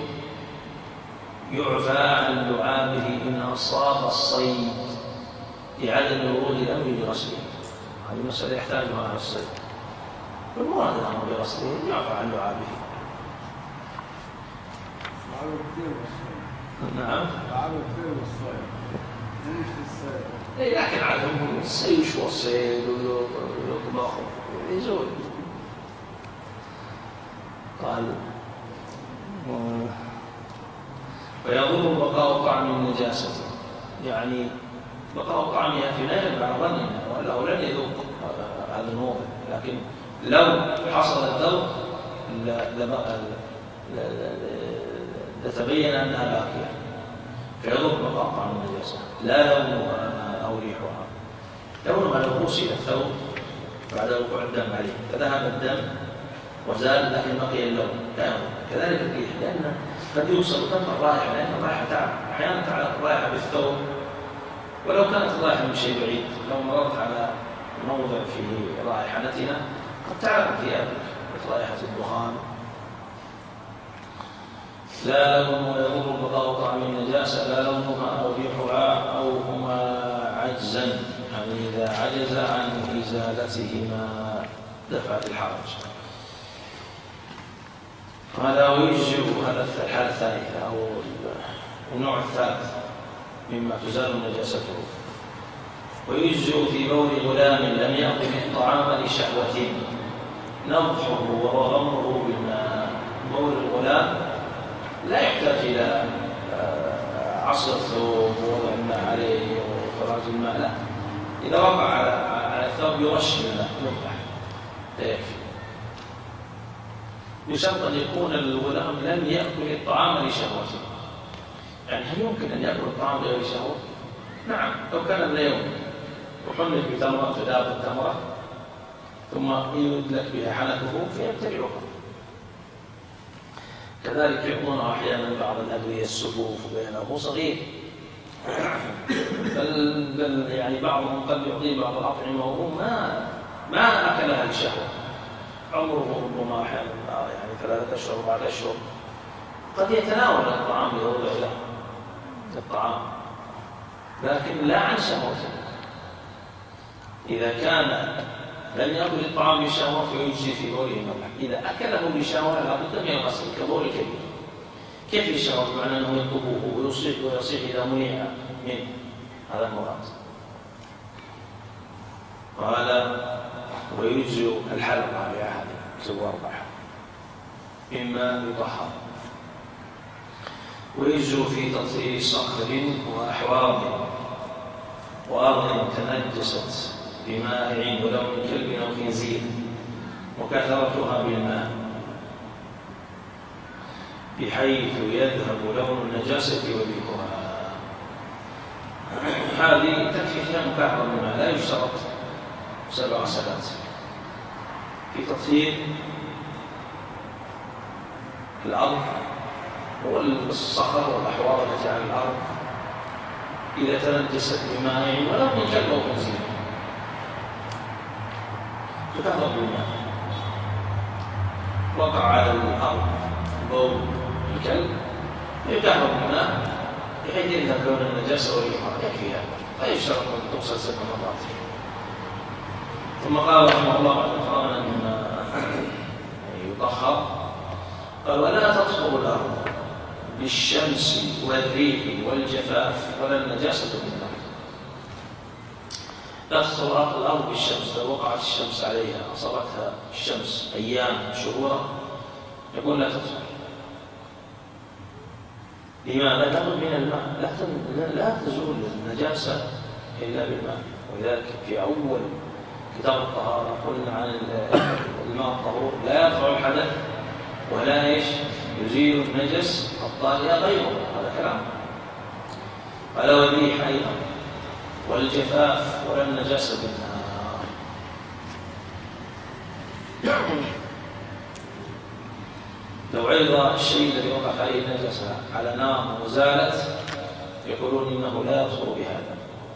يعفى عن لعابه إن أصاب الصيد لعدم ورود الأمر بغسله. هذه مسألة يحتاجها أهل الصيد، والمراد الأمر بغسله يعفى عن لعابه. نعم لكن عادهم السيش والصيد والطباخ يزول. قال ويضر بقاء طعم النجاسة، يعني بقاء طعمها في نار على ظننا وأنه لن يذوق هذا الموضع، لكن لو حصل الذوق لتبين أنها باقية، فيضر بقاء طعم النجاسة لا لونها أو ريحها. لونها لو غسل الثوب بعد وقوع الدم عليه فذهب الدم وزال لكن بقي اللون لا يضر. كذلك الريح، لأن قد يوصل تم الرائحة، لأن الرائحة تعب، أحيانا تعلق الرائحة بالثوب ولو كانت الرائحة من شيء بعيد. لو مررت على موضع فيه رائحة نتنة قد تعلق ثيابك مثل رائحة الدخان. لا لون يضر بقاء طعم النجاسة لا لونها أو ريحها أو هما عجزا، يعني إذا عجز عن إزالتهما دفعت الحرج. هذا ويجزئ، هذا الحالة الثالثة أو النوع الثالث مما تزال نجاسته. ويجزئ في بول غلام لم يأكل الطعام لشهوة نضحه وغمره بالماء. بول الغلام لا يحتاج إلى عصر الثوب ووضع الماء عليه وفراج الماء، لا، إذا وقع على الثوب يرش بالماء ينضح لا يكفي، بشرط أن يكون الغلام لم يأكل الطعام لشهوته. يعني هل يمكن أن يأكل الطعام لغير شهوة؟ نعم، لو كان من يوم وحمل بتمرة تداب التمرة ثم يدلك بها حنكه فيبتلعها. كذلك يعطونه أحيانا بعض الأدوية السفوف بينه صغير، بل يعني بعضهم قد يعطيه بعض الأطعمة وهو ما أكلها لشهوة، عمره ربما أحيانا يعني 3 أشهر 4 أشهر قد يتناول الطعام يوضع له الطعام لكن لا عن شهوته. إذا كان لم يأكل الطعام لشهوة فيجزي في بوله المذبح. إذا أكله لشهوة لابد من الغسل كبول الكبير. كيف لشهوة؟ بمعنى أنه يطلبه ويصيح إذا منع منه، هذا المراد. قال ويجزي الحلقة عليها سوى 4 مما يطهر. ويجزي في تطهير صخر وأحواض وأرض تنجست بمائع ولون كلب أو خنزير وكثرتها بالماء بحيث يذهب لون النجاسة وريحها. هذه تكفي فيها مكعب الماء، لا يشترط 7 سنوات في تطهير الأرض والصخر والأحواض التي على الأرض إذا تنجست بماء ولو من كلب أو خنزير تكثر بالماء. وقع على الأرض بول الكلب يكثر بالماء بحيث يذهب لون النجاسة وريحها، يكفي هذا، لا يشترط أن تغسل 7 مرات. ثم قال رحمه الله بعد قرانا مما يطهر، قال ولا تطهر الأرض بالشمس والريح والجفاف ولا النجاسة بالماء. لا تطهر الأرض بالشمس، لو وقعت الشمس عليها أصابتها الشمس أيام شهورا يقول لا تطهر. لماذا؟ لابد من الماء، لا تزول النجاسة إلا بالماء. ولذلك في أول كتاب الطهارة قلنا عن الماء الطهور لا يرفع الحدث ولا يزيل النجس الطاهر غيره، هذا كلام. قال والريح أيضا والجفاف ولا النجاسة بالماء. لو عرض الشيء الذي وقعت عليه النجاسة على نار وزالت يقولون إنه لا يطهر بهذا،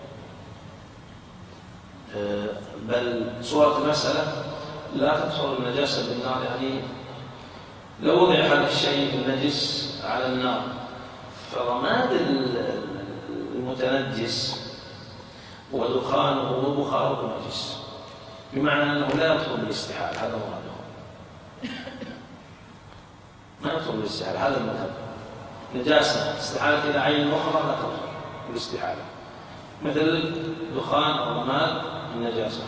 بل صورة المسألة لا تطهر النجاسة بالنار. يعني لو وضع هذا الشيء النجس على النار فرماد المتنجس ودخانه وبخاره نجس، بمعنى أنه لا يطهر بالاستحال. هذا مراده، ما يطهر بالاستحال. هذا المذهب. نجاسة استحالة إلى عين أخرى لا تطهر بالاستحالة، مثل دخان أو رماد النجاسة.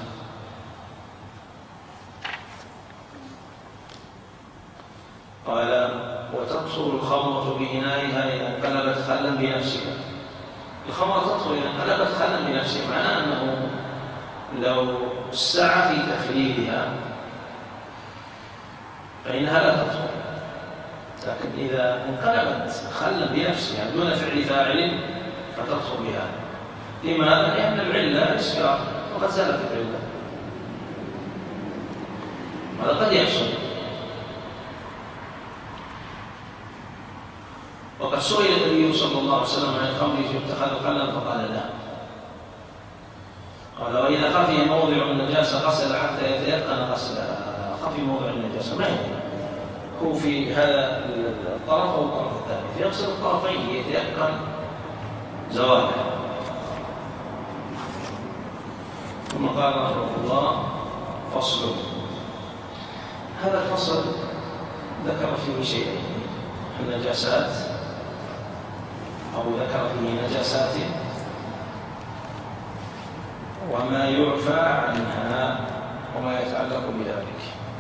قال وتطهر الخمرة بإنائها إذا انقلبت خلا بنفسها. الخمرة تطهر إذا انقلبت خلا بنفسها، معناه أنه لو سعى في تخليلها فإنها لا تطهر، لكن إذا انقلبت خلا بنفسها دون فعل فاعل فتطهر بها. لماذا؟ لأن العلة الإسكار وقد زالت العلة. هذا قد يحصل. وقد سئل النبي صلى الله عليه وسلم عن الخمر اتخذ خلا فقال لا. قال وإذا خفي موضع النجاسة غسل حتى يتيقن غسلها. خفي موضع النجاسة ما هو في هذا الطرف أو الطرف الثاني، فيغسل الطرفين ليتيقن زوالها. ثم قال رحمه الله فصل. هذا الفصل ذكر فيه شيئين: النجاسات، أو ذكر فيه نجاسات وما يعفى عنها وما يتعلق بذلك.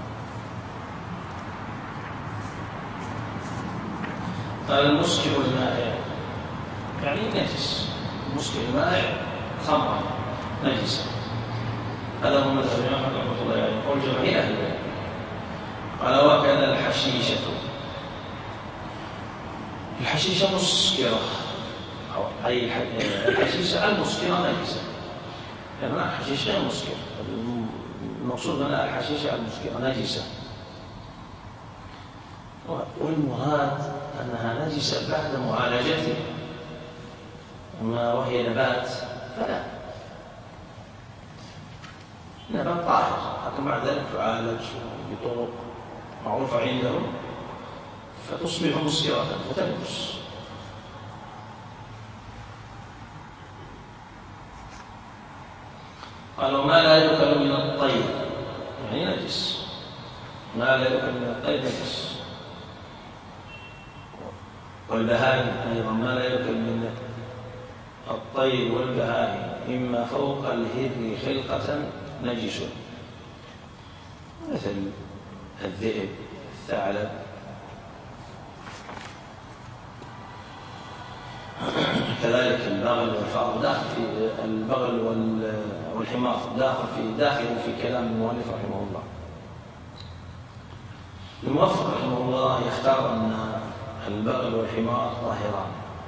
قال المسكر المائع يعني نجس. المسكر المائع خمرة نجسة. هذا هو مذهب الإمام أحمد رحمه الله عليه قول جماهير أهل العلم. قال وكذا الحشيشة. الحشيشة مسكرة، أي الحشيشة المسكرة نجسة. يعني الحشيشة غير مسكرة، المقصود هنا الحشيشة المسكرة نجسة، والمراد أنها نجسة بعد معالجتها. أما وهي نبات فلا، نبات طاهر، لكن بعد ذلك تعالج بطرق معروفة عندهم فتصبح مسكرة فتنجس. قالوا ما لا يؤكل من الطير يعني نجس. ما لا يؤكل من الطير نجس. والبهائم أيضا ما لا يؤكل من الطير والبهائم إما فوق الهر خلقة نجس، مثل الذئب، الثعلب. كذلك البغل والفأر داخل في البغل والحمار داخل في كلام المؤلف رحمه الله. الموفق رحمه الله يختار أن البغل والحمار طاهران،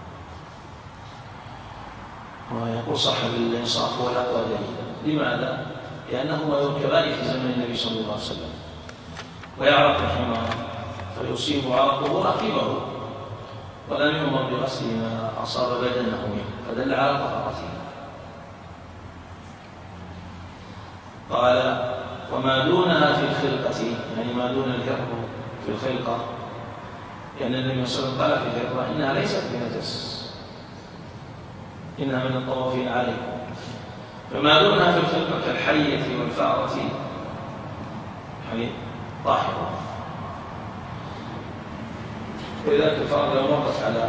ويقول صاحب الإنصاف هو الأقوى دليلا. لماذا؟ لأنهما يركبان في زمن النبي صلى الله عليه وسلم، ويعرق الحمار فيصيب عرقه راكبه ولم يؤمر بغسل ما أصاب بدنه منه، فدل على طهارته. قال وما دونها في الخلقة، يعني ما دون الهر في الخلقة، لأن النبي صلى الله عليه وسلم قال في الهر إنها ليست بنجس، إنها من الطوافين عليكم. فما دونها في الخلقة كالحية والفأرة يعني طاهرة. ولذلك الفأرة لو مرت على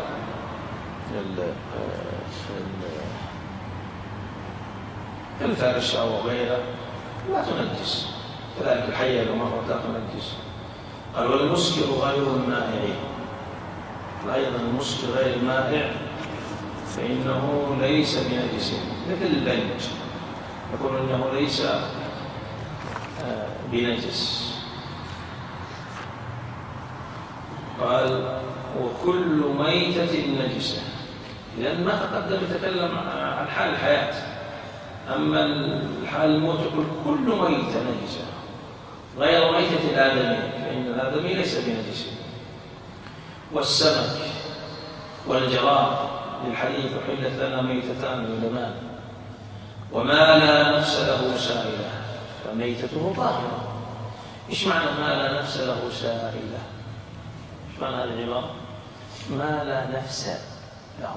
الفرش أو غيره لا تنجس، كذلك الحية لو مرت لا تنجس. قال والمسكر غير المائع، أيضا المسكر غير المائع فإنه ليس بنجس، مثل البنج يقول إنه ليس بنجس. قال وكل ميتة نجسة، لأن ما تقدم يتكلم عن حال الحياة، أما الحال الموت يقول كل ميتة نجسة غير ميتة الآدمي، فإن الآدمي ليس بنجس. والسمك والجراد للحديث أحلت لنا ميتتان ودمان وما لا نفس له سائلة فميتته طاهرة. إيش معنى ما لا نفس له سائلة؟ إيش معنى هذه العبارة؟ ما لا نفس له،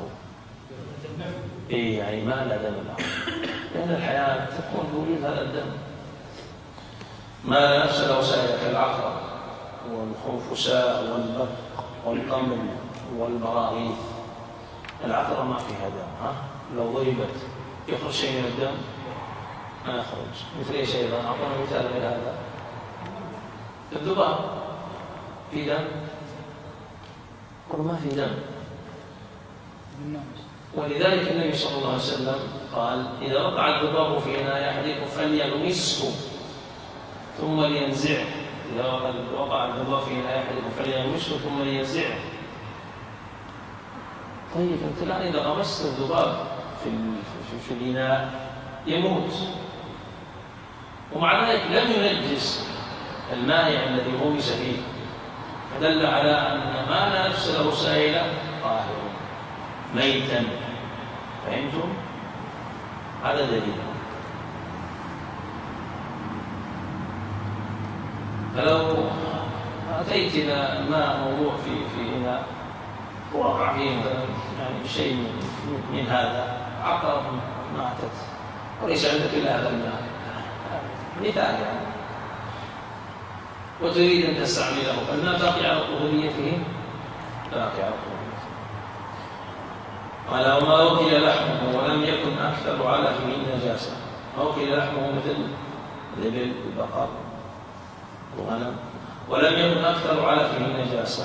يعني ما لا دم له، لأن الحياة تكون بوجود هذا الدم. ما لا نفس له سائلة كالعقرب والخنفساء والبرق والقمل والبراغيث. العقرب ما فيها دم، لو ضربت يخرج شيء من الدم؟ ما يخرج. مثل ايش ايضا؟ اعطونا مثال غير هذا. الذباب في دم؟ قل ما في دم. ولذلك النبي صلى الله عليه وسلم قال إذا وقع الذباب في إناء أحدكم فليغمسه ثم لينزعه. إذا وقع الذباب في إناء أحدكم فليغمسه ثم لينزعه. طيب أنت الآن إذا غمست الذباب في الإناء يموت، ومع ذلك لم ينجس المائع الذي غمس فيه، فدل على أن ما لا نفس له سائلة طاهر ميتا. فهمتم؟ هذا دليل. فلو أتيت إلى الماء موضوع في إناء ووقع فيه يعني شيء من هذا، عقرب ماتت وليس عندك إلا هذا الماء مثال يعني، وتريد أن تستعمله، فالماء باقي على طهوريته، باقي على طهوريته. قال وما وكل لحمه ولم يكن أكثر علفه النجاسة. وكل لحمه مثل الإبل البقر الغنم، ولم يكن أكثر علفه النجاسة،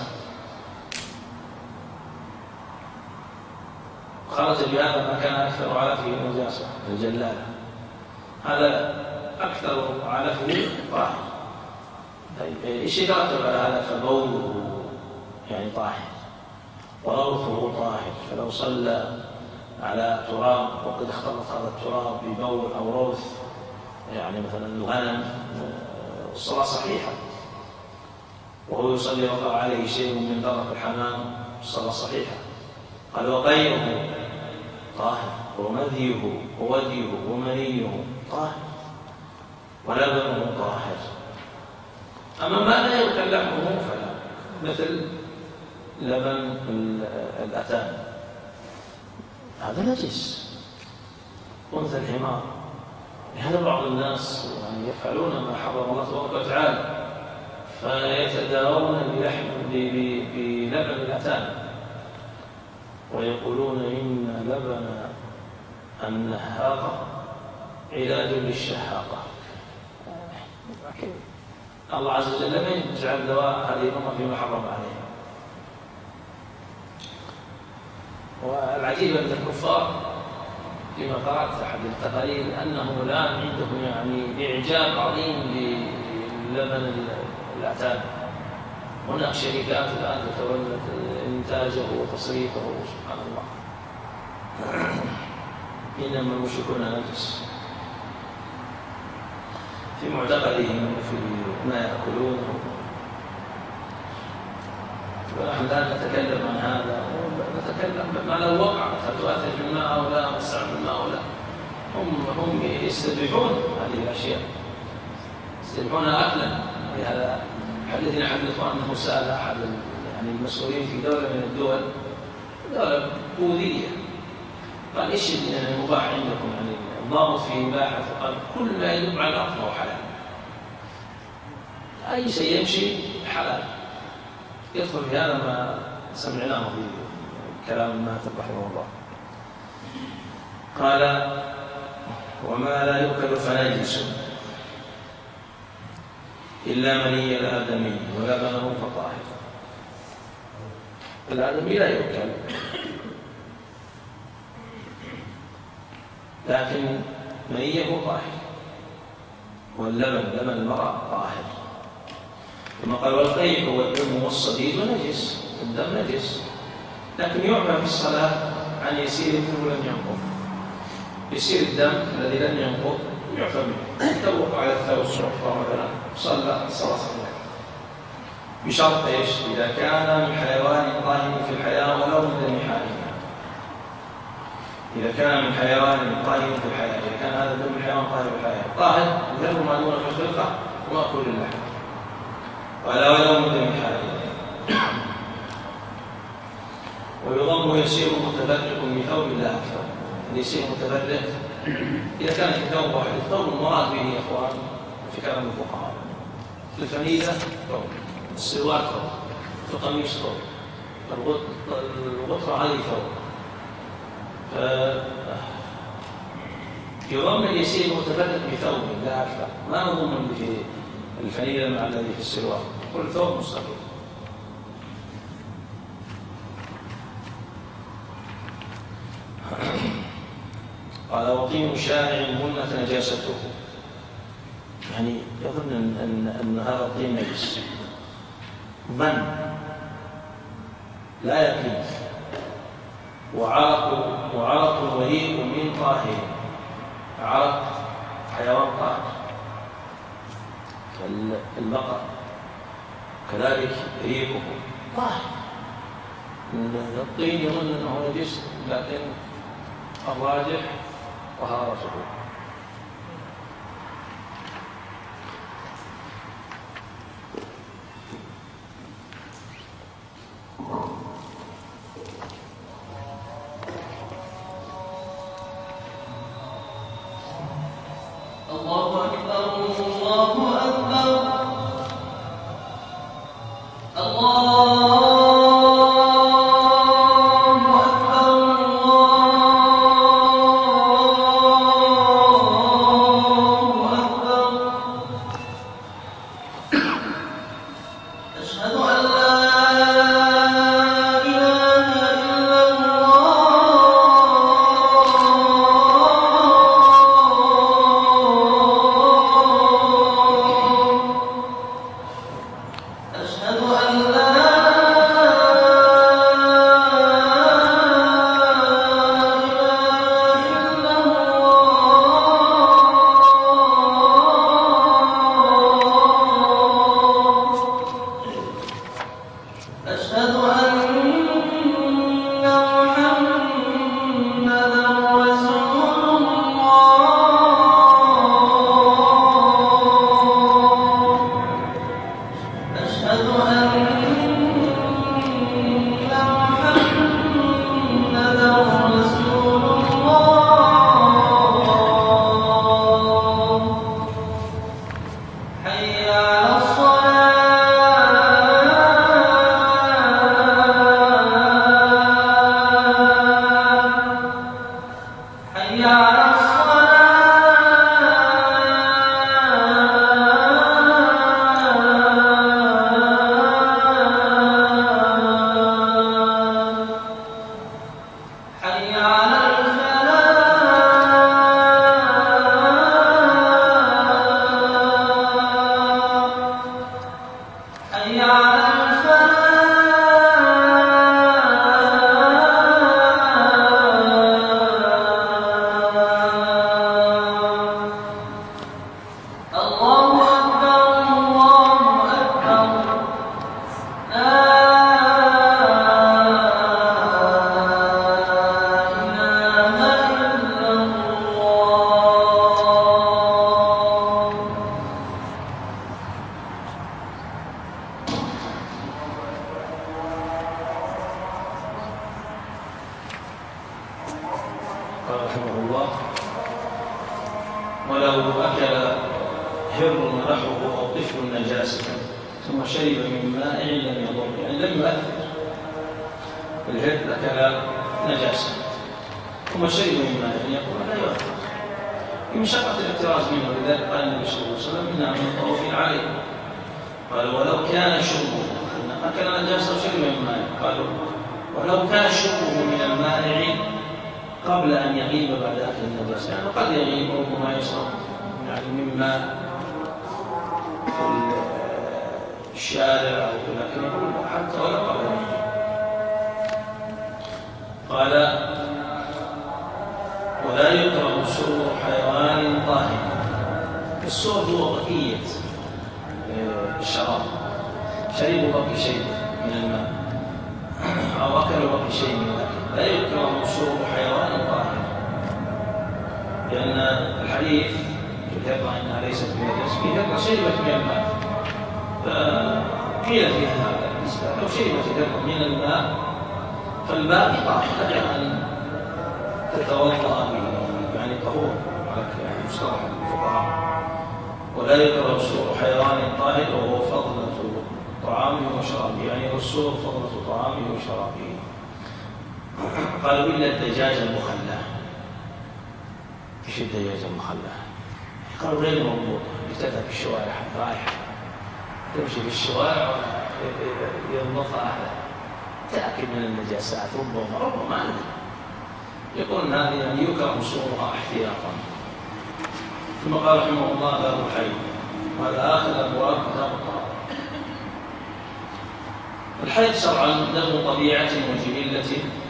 خرج بهذا ما كان أكثر علفه النجاسة الجلالة، هذا أكثر علفه طاهر. طيب إيش يترتب على هذا؟ فبوله يعني طاهر وروثه طاهر، فلو صلى على تراب وقد اختلط هذا التراب ببول أو روث يعني مثلا الغنم، الصلاة صحيحة، وهو يصلي وقع عليه شيء من طرف الحمام، الصلاة صحيحة. قال وطيره طاهر ومذيه ووديه ومنيه طاهر ولبنه طاهر. أما ما لا يؤكل لحمه فلا، مثل لبن الأتان هذا نجس، أنثى الحمار. لهذا بعض الناس يعني يفعلون ما حرم الله تبارك وتعالى، فيتداوون بلبن الأتان ويقولون إن لبن النهاقة علاج للشهاقة. الله عز وجل لم يجعل دواء هذه الأمة فيما حرم عليه. والعجيب أن الكفار فيما قرأت أحد التقارير أنه الآن عندهم يعني إعجاب عظيم بلبن الأعتاب. هناك شركات الآن تتولد إنتاجه وتصريفه، سبحان الله. إنما المشركون نجس في معتقدهم وفي ما يأكلونه. ونحن لا نتكلم عن هذا، نتكلم ما لو وقعت هتؤثر في الماء أو لا، مستعمل الماء أو لا. هم يستبيحون هذه الأشياء، يستبيحونها أكلا. لهذا حدثنا أحد الإخوان أنه سأل أحد يعني المسؤولين في دولة من الدول، دولة بوذية، قال إيش المباح عندكم؟ يعني الضابط في إباحة، فقال كل ما يدب على الأرض هو حلال، أي شيء يمشي حلال. يدخل في هذا ما سمعناه في كلام الماتب رحمه الله. قال وما لا يؤكل فنجس إلا مني الآدمي ولبنه فطاهر. الآدمي لا يؤكل، لكن منيه طاهر، واللبن لبن المرأة طاهر. ثم قال والقيح والدم والصديد نجس، الدم نجس، لكن يعفى في الصلاة عن يسير منه لم ينقض. يسير الدم الذي لم ينقض يعفى منه، لو وقع على الثوب مثلا صلى الصلاة صحيحة. بشرط ايش؟ اذا كان من حيوان طاهر في الحياه ولو من دم حائل. اذا كان من حيوان طاهر في الحياه، اذا كان هذا دم الحيوان طاهر في الحياه، طاهر مثل ما دون في الخلقه ومأكول اللحم، ولا ولو من دم حائل. ويضم يسير متفرق بثوب لا اكثر. يسير متفرق اذا كان الثوب واحد، الثوب المراد به يا اخوان في كلام الفقهاء، الفنيله ثوب، السروال ثوب، القميص ثوب، الغطرة هذه ثوب. يضم اليسير متفرق بثوب لا اكثر، ما نضم في الفنيله مع الذي في السروال، كل ثوب مستقل. قال وطين شارع منت نجاسته، يعني يظن أن هذا الطين نجس، من لا يقين، وعرق وليق من طاهر، عرق حيوان طاهر كالبقر كذلك ريقه طاهر. الطين يظن أنه نجس، لكن الراجح طهارته. الله أكبر الله أكبر الله شربوا بقي شيء من الماء أو أكلوا بقي شيء من الأكل لا يكره شرب حيوان طاهر، لأن الحديث في الهرة إنها ليست بنجس، في هرة شربت من الماء فقيل فيها هذا الإسلام لو شربت الهرة من الماء فالباقي طاهر لك أن تتوضأ يعني طهور على مصطلح الفقهاء. ولا يكره شرب حيوان طاهر وهو فضلة طعامه وشرابه، يعني الرسول فضلة طعامه وشرابه. قالوا إلا الدجاج المخلى. ايش الدجاج المخلى؟ قالوا غير موضوع، بتذهب في الشوارع رايحة تمشي في الشوارع ينظف أهلها تأكل من النجاسات ربما يقول هذه يعني يكره شربها احتياطا. ثم قال رحمه الله باب الحيض، وهذا آخر أبواب كتاب الطهارة. الحيض شرعا دم طبيعة وجبلة،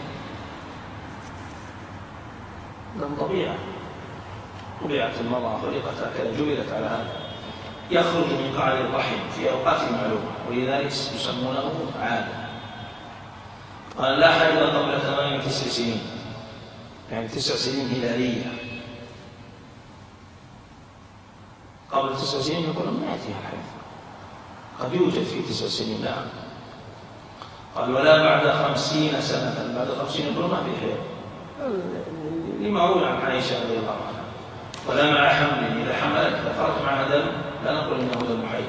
دم طبيعة طبيعة المرأة خلقت هكذا جبلت على هذا، يخرج من قعر الرحم في أوقات معلومة ولذلك يسمونه عادة. قال لا حيض قبل تمام 9 سنين، يعني 9 سنين هلالية، قبل 9 سنين يقول ما يأتيها الحيض، قد يوجد في 9 سنين نعم. قال ولا بعد 50 سنة، بعد 50 يقول ما في حيض لما روي عن عائشة رضي الله عنها. ولا مع حمل، إذا حملت فخرج معها دم لا نقول إنه دم حيض.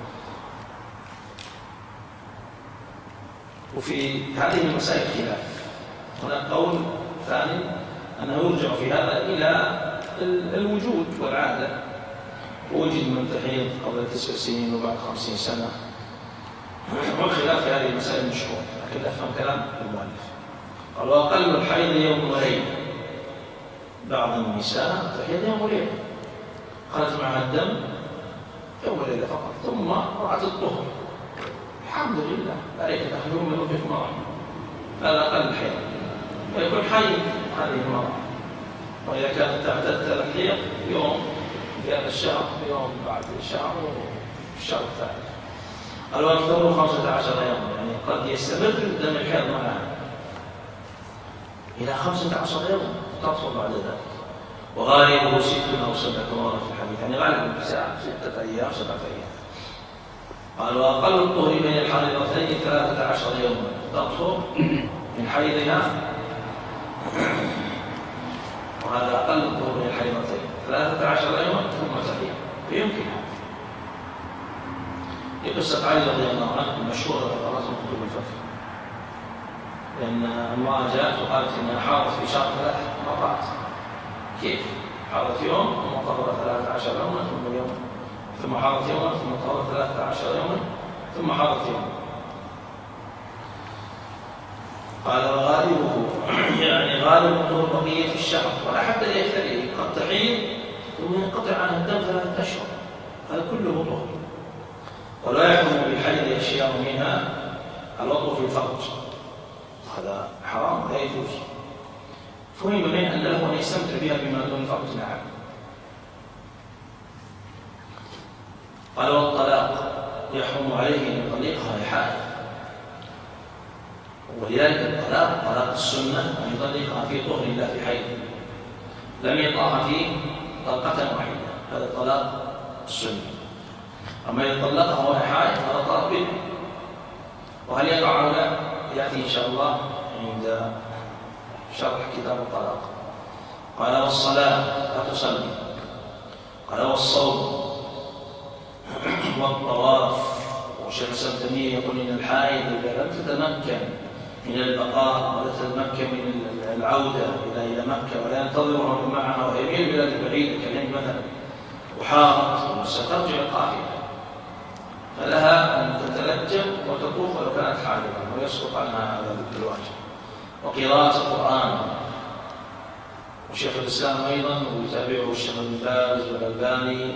وفي هذه المسائل خلاف، هناك قول ثاني أنه يرجع في هذا إلى الوجود والعادة، وجد من تحيض قبل 9 سنين وبعد 50 سنة، والخلاف في هذه المسائل مشهور، لكن لا أفهم كلام المؤلف. قال وأقل الحيض يوم وليلة، بعض النساء تحيض يوم وليلة خرج معها الدم يوم وليلة فقط ثم رأت الطهر، الحمد لله عليك تحيض من وجهكم رحمة، هذا أقل الحيض، ويكون حيض هذه المرأة. وإذا كانت تعتد 3 حيض يوم في هذا الشهر يوم بعد الشهر وفي الشهر الثالث. قال وأكثره 15 يوم، يعني قد يستمر دم الحيض معها إلى 15 يوم تطهر بعد ذلك. وغالبه 6 أو 7 كما ورد في الحديث، يعني غالب النساء 6 أيام 7 أيام. قال وأقل الطهر بين الحائضتين 13 يوما، تطهر من حيضها، وهذا أقل الطهر بين الحيضتين 13 يوما ثم تحيض، فيمكن قصة علي رضي الله عنه المشهورة ذكرتها في كتب الفقه، لأن امرأة جاءت وقالت إنها حاضت في شهر 3 مرات. كيف؟ حاضت يوم ثم طهرت 13 يوما ثم يوم، ثم حاضت يوما ثم طهرت 13 يوما ثم حاضت يوما. قال وغالبه يعني غالب الطهر بقية الشهر، ولا حتى يختلف، قد تحيض ثم ينقطع عنها الدم 3 أشهر، هذا كله طهر. ولا يحرم بالحيض أشياء منها الوضوء في الفرج، هذا حرام لا يجوز. فهم من أن له أن يستمتع بها بما دون الفرج نعم. قال والطلاق يحرم عليه أن يطلقها حائض، ولذلك الطلاق طلاق السنة أن يطلقها في طهر لا في حيض، لم يطلقها في طلقة واحدة، هذا طلاق السنة. أما يطلقها وهي حائض هذا طلاق بدعي. وهل يقع أو لا يأتي إن شاء الله عند شرح كتاب الطلاق. قال والصلاة لا تصلي، قال والصوم والطواف. والشيخ الإسلام تيمية يقول إن الحائض إذا لم تتمكن من البقاء ولا تتمكن من العودة إلى مكة ولا ينتظرها معها وهي من البلاد البعيدة كالهند مثلا وحارت سترجع القافلة، فلها أن تتلجم وتطوف ولو كانت حائضا ويسقط عنها هذا الواجب. وقراءة القرآن، وشيخ الإسلام أيضا ويتابعه الشيخ ابن باز والألباني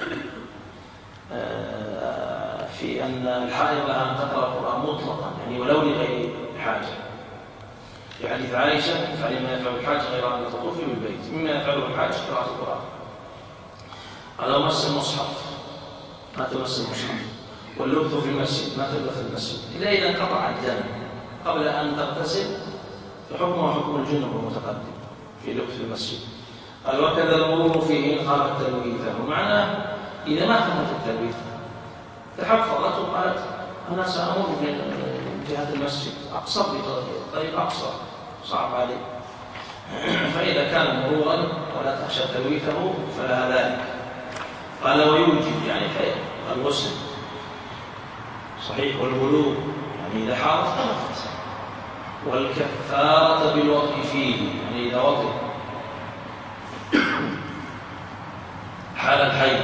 في أن الحائض لها أن تقرأ القرآن مطلقا، يعني ولو لغير حاجة. في حديث عائشة فعلي ما يفعل الحاج غير أن تطوفي بالبيت، مما يفعله الحاج قراءة القرآن. قال ومس المصحف، ما تمس المصحف. واللبث في المسجد ما تلبث في المسجد إلا إذا انقطع الدم قبل أن تغتسل فحكمه حكم الجنب المتقدم في لبث في المسجد. قال وكذا المرور فيه إن خافت تلويثه، معناه إذا ما خافت التلويث تحفظت وقالت أنا سأمر من جهة المسجد أقصر بطريق أقصر صعب عليه، فإذا كان مرورا ولا تخشى تلويثه فلها ذلك. قال ويوجب يعني الغسل صحيح، والبلوغ يعني إذا حاضت قامت، والكفارة بالوطء فيه يعني إذا وطئ حال الحيض.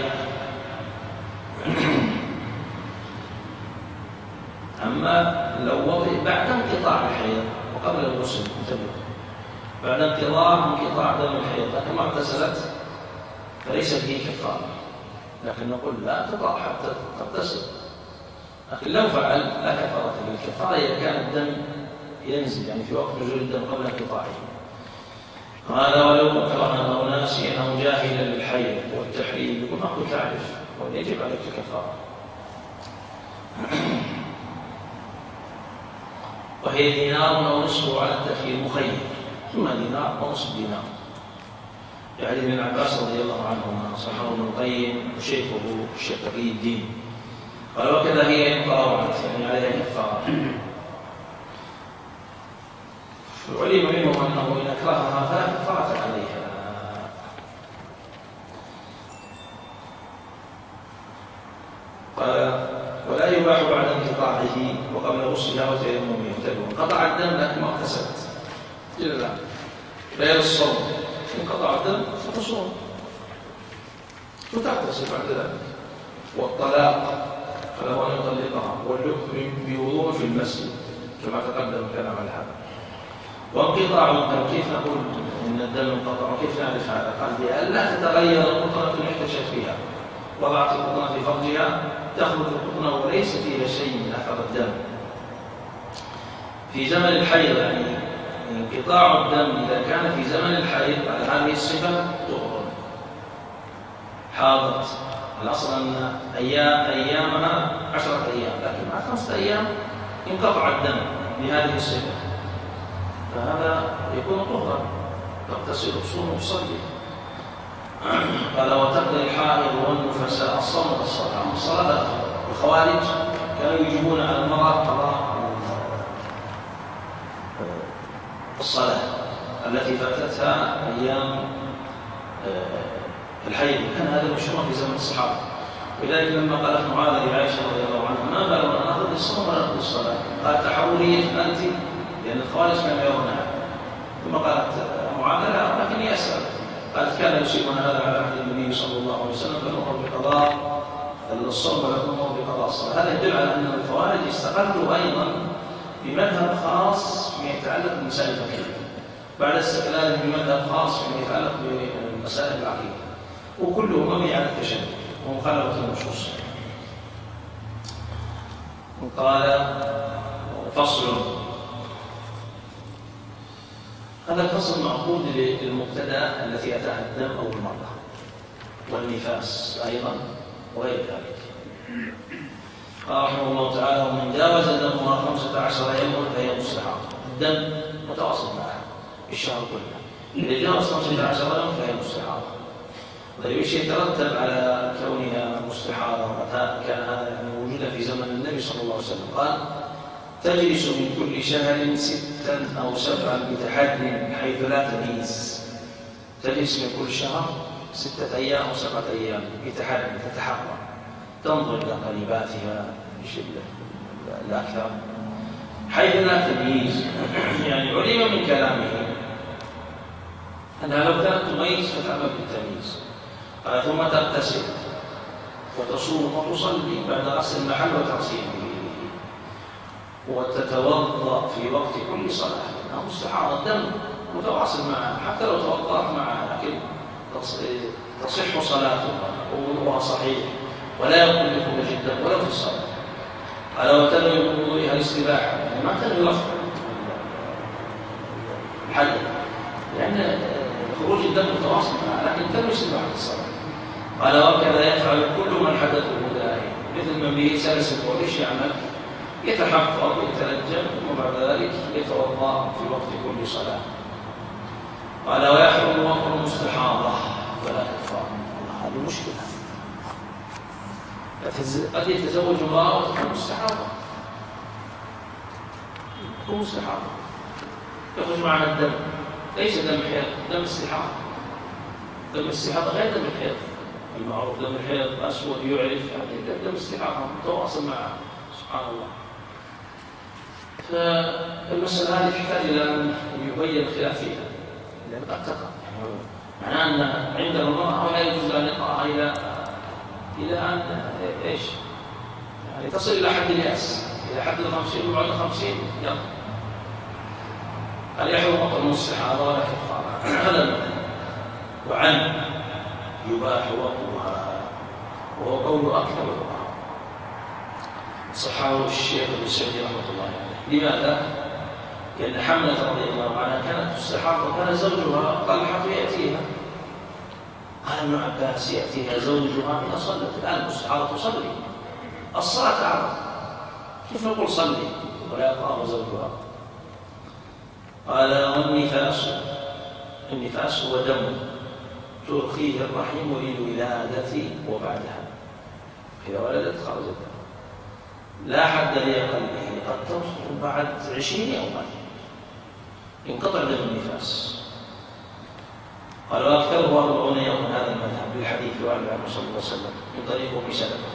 أما لو وطئ بعد انقطاع الحيض وقبل الغسل انتبه، بعد انقطاع دم الحيض لكن ما اغتسلت فليس فيه كفارة، لكن نقول لا تقطع حتى تغتسل. لكن لو فعل لا كفارة بالكفارة إذا كان الدم ينزل يعني في وقت نزول الدم قبل انقطاعه. قال ولو كرهنا أو ناسيا أو جاهلا للحيض والتحريم يقول ما تعرف ويجب عليك الكفارة. وهي دينار أو نصفه على التخيير مخير، ثم دينار أو نصف دينار. يعني ابن عباس رضي الله عنهما صححه ابن القيم وشيخه الشيخ تقي الدين. قال وكذا هي إن طاوعت يعني عليها كفارة. وعلم منهم أنه إن أكرهها فلا كفارة عليها. قال ولا يباح بعد انقطاعه وقبل غسلها وتيممه. انقطع الدم لكن ما اغتسلت إلا غير الصوم، انقطع الدم فتصوم وتغتسل بعد ذلك. والطلاق فله أن يطلقها، واللبث بوضوء في المسجد كما تقدم الكلام على هذا. وانقطاع الدم كيف نقول إن الدم انقطع وكيف نعرف هذا؟ قال بأن لا تتغير القطنة التي احتشت فيها، وضعت القطنة في فرجها تخرج القطنة وليس فيها شيء من أثر الدم. في زمن الحيض يعني انقطاع الدم إذا كان في زمن الحيض على هذه الصفة طهر حاضت. الأصل أن أيامها 10 أيام، لكن بعد 5 أيام انقطع الدم بهذه الصفة، فهذا يكون طهرا تغتسل وتصوم وتصلي. قال وتقضي الحائض والنفساء الصوم والصلاة. الصلاة الخوارج كانوا يجيبون على المرأة قضاء الصلاة التي فاتتها أيام الحيض، كان هذا مشروع في زمن الصحابة. ولذلك لما قالت معاذ لعائشة رضي الله عنها ما بالنا نأخذ الصوم ولا نأخذ الصلاة، قالت تحولية أنت، لأن الخوارج كانوا يرونها. ثم قالت معاذ لا لكني أسأل، قالت كان يصيبنا هذا على عهد النبي صلى الله عليه وسلم فنؤمر بقضاء الصوم ولا نؤمر بقضاء الصلاة. هذا يدل على أن الخوارج استقلوا أيضا بمذهب خاص فيما يتعلق بمسائل الفقه بعد استقلال بمذهب خاص فيما يتعلق بمسائل العقيدة، وكله مبني على التشدد ومخالفة النصوص. قال فصل. هذا الفصل معقود للمبتدأ التي أتاها الدم أو المرضى والنفاس أيضا وغير ذلك. قال رحمه الله تعالى ومن جاوز دمها 15 يوما فهي مستحاضة. الدم متواصل معها الشهر كله، إذا جاوز 15 يوما فهي مستحاضة. طيب ايش يترتب على كونها مستحاضة؟ كان هذا يعني موجودا في زمن النبي صلى الله عليه وسلم. قال تجلس من كل شهر 6 أو 7 بتحري حيث لا تميز. تجلس من كل شهر 6 أيام أو 7 أيام بتحري، تتحرى، تنظر إلى قريباتها بشدة الأكثر حيث لا تمييز. يعني علم من كلامه أنها لو كانت تميز فتعمل بالتمييز. ثم تغتسل وتصوم وتصلي بعد غسل المحل وتغسيله، وتتوضأ في وقت كل صلاة، لأنها مستحاضة الدم متواصل معها حتى لو توضأت معها، لكن تصح صلاتها ووضوءها صحيح ولا يكون لخروج الدم ولا في الصلاة. قال وتنوي من وضوئها الاستباحة، يعني ما تنوي رفع الحدث لأن خروج الدم متواصل معها، لكن تنوي استباحة الصلاة. قال وكذا يفعل كل من حدثه دائم. مثل من به سلس البول ايش يعمل؟ يتحفظ ويتنجم وبعد ذلك يتوضا في وقت كل صلاه. قال ويحرم وقت المستحاضه ولا كفاره. هذه مشكله. قد يتزوج امراه وتكون مستحاضه. تكون مستحاضه يخرج معها الدم، ليس دم حيض، دم استحاضه. دم الاستحاضه غير دم الحيض المعروف. دم الحيض اسود يعرف، يعني دم استحاضه متواصل معها. سبحان الله. فالمسألة هذه تحتاج إلى أن يبين الخلاف فيها، لأن قد تقع. معناه أن عند المرأة لا يجوز أن يقرأها إلى أن إيش؟ يعني تصل إلى حد اليأس، إلى حد 50 وبعد 50 يلا. قال يحرم وقت المستحاضة ولا كفارة. هذا المعنى. وعن يباح وقتها، وهو قول أكثر الفقهاء. صححه الشيخ ابن سعدي رحمة الله عليه. لماذا؟ لأن حملة رضي الله عنها كانت تستحاض وكان زوجها طلحة يأتيها. قال ابن عباس يأتيها زوجها إذا صلت. الآن المستحاضة تصلي، الصلاة تعرض، كيف نقول صلي ولا يقرأ زوجها؟ قال والنفاس هو دم ترخيه الرحم للولادة وبعدها، إذا ولدت خرج الدم لا حد لأقله، قد تنقطع بعد 20 يوما ينقطع دم النفاس. قال وأكثره 40 يوما. هذا المذهب بالحديث عن النبي صلى الله عليه وسلم من طريق أم سلمة.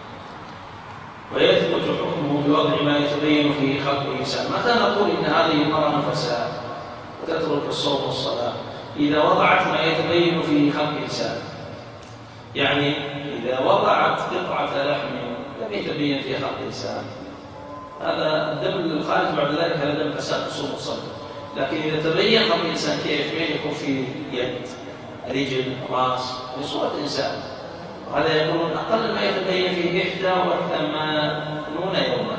ويثبت حكمه بوضع ما يتبين فيه خلق الإنسان. متى نقول إن هذه المرأة نفسها وتترك الصوم والصلاة؟ إذا وضعت ما يتبين فيه خلق الإنسان، يعني إذا وضعت قطعة لحم لم يتبين فيها خلق الإنسان، هذا الدم الخارج بعد ذلك هذا دم فساد الصوم والصلاة. لكن إذا تبين خلق الإنسان كيف؟ بين يكون في يد، رجل، رأس، من صورة الإنسان، وهذا يقولون أقل ما يتبين فيه 81 يوما.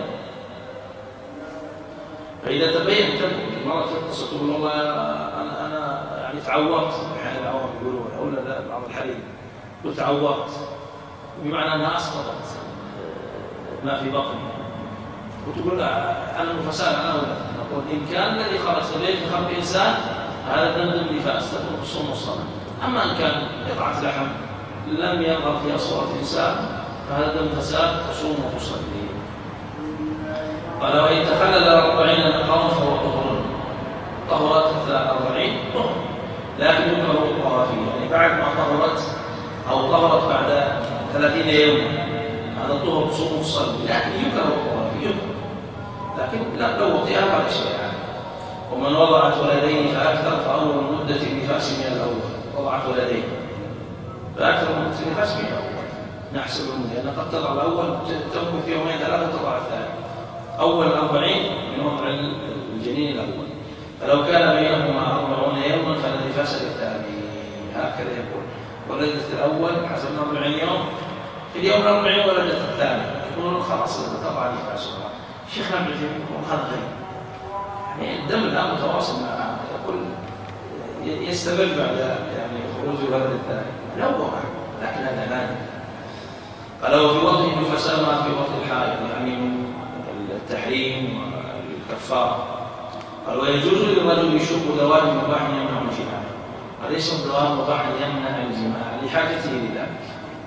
فإذا تبين المرأة تتصل تقول والله أنا يعني تعورت، أحيانا العوام يقولون أولا لا بعض الحريم قلت تعورت بمعنى أنها أسقطت ما في بطني، وتقول أنا نفسان أنا ولا. نقول إن كان الذي خرج تبين في خلق الإنسان هذا دم نفاس تكون الصوم والصلاة. أما إن كان قطعة لحم لم يظهر فيها صورة الإنسان فهذا دم فساد تصوم وتصلي. قال وإن تخلل 40 نقرا فهو طهر. طهرت 40 لكن يكره وقوعها فيه، يعني بعد ما طهرت أو طهرت بعد 30 يوما هذا طهر تصوم وتصلي، لكن يكره وقوعها فيه، لكن لا لو وقتها فلا شيء يعني. ومن وضعت ولدين فأكثر فأول مدة النفاس من الأول. وضعت ولدين فأكثر مدة النفاس من الأول نحسب المدة، لأن قد تضع الأول تمكث يومين ثلاثة تضع الثاني. أول 40 من وضع الجنين الأول، فلو كان بينهما 40 يوما فلا نفاس للثاني. هكذا يقول. ولدت الأول حسبنا 40 يوم، في اليوم 40 ولدت الثاني، يقولون خلاص تضع نفاسها. شيخنا ابن تيمية يقول هذا غير، يعني الدم الآن متواصل معه، يقول يستمر بعد يعني خروج الولد الثاني لو وقع، لكن هذا نادر. قال وفي وطئ النفساء ما في وطئ الحائض، يعني من التحريم والكفارة. قال ويجوز للرجل يشق دوام مباح يمنع الجماع، وليس الدوام مباح يمنع الجماع لحاجته لذلك.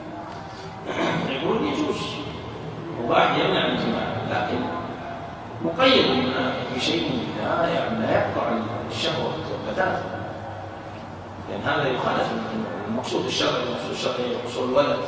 يقول يجوز مباح يمنع الجماع، لكن مقيد بشيء لا يقطع الشهوة بتاتا، لأن هذا يخالف المقصود الشرعي. المقصود الشرعي حصول الولد.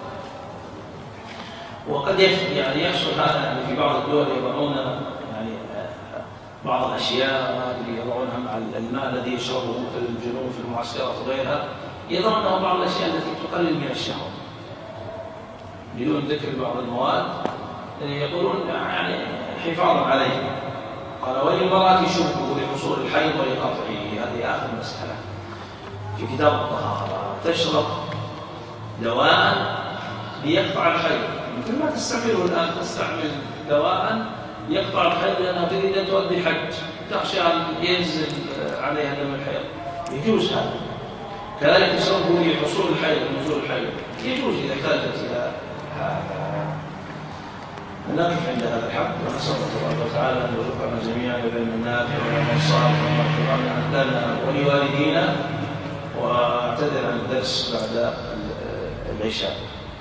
وقد يعني يحصل هذا يعني في بعض الدول يضعون يعني بعض الأشياء ما أدري يضعونها مع الماء الذي يشربه مثل الجنوب في المعسكرات وغيرها، يضعونها بعض الأشياء التي تقلل من الشهوة بدون ذكر بعض المواد، يقولون يعني حفاظا عليه. قال وللمرأة شربه لحصول الحيض ولقطعه. هذه آخر مسألة في كتاب الطهارة. تشرب دواء ليقطع الحيض، مثل ما تستعمله الآن، تستعمل دواء يقطع الحيض لأنها تريد أن تؤدي حج، تخشى أن ينزل عليها دم الحيض، يجوز هذا. كذلك تشربه لحصول الحيض ونزول الحيض، يجوز إذا احتاجت إلى هذا. نقف عند هذا الحد ونسأل الله تبارك وتعالى أن يرزقنا جميعا بالعلم النافع والعمل الصالح ويغفر لنا ولوالدينا. واعتذر عن الدرس بعد العشاء.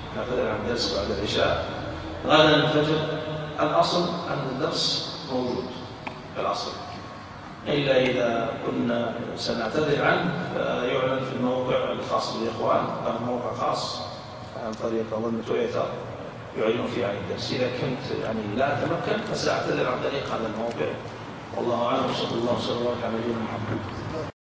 غدا الفجر الأصل أن الدرس موجود في الأصل، إلا إذا كنا سنعتذر عنه فيعلن في الموقع الخاص بالإخوان، موقع خاص عن طريق أظن تويتر يعلن فيه عن الدرس. إذا كنت لا أتمكن فسأعتذر عن طريق هذا الموقع. والله أعلم. صلى الله وسلم على نبينا محمد.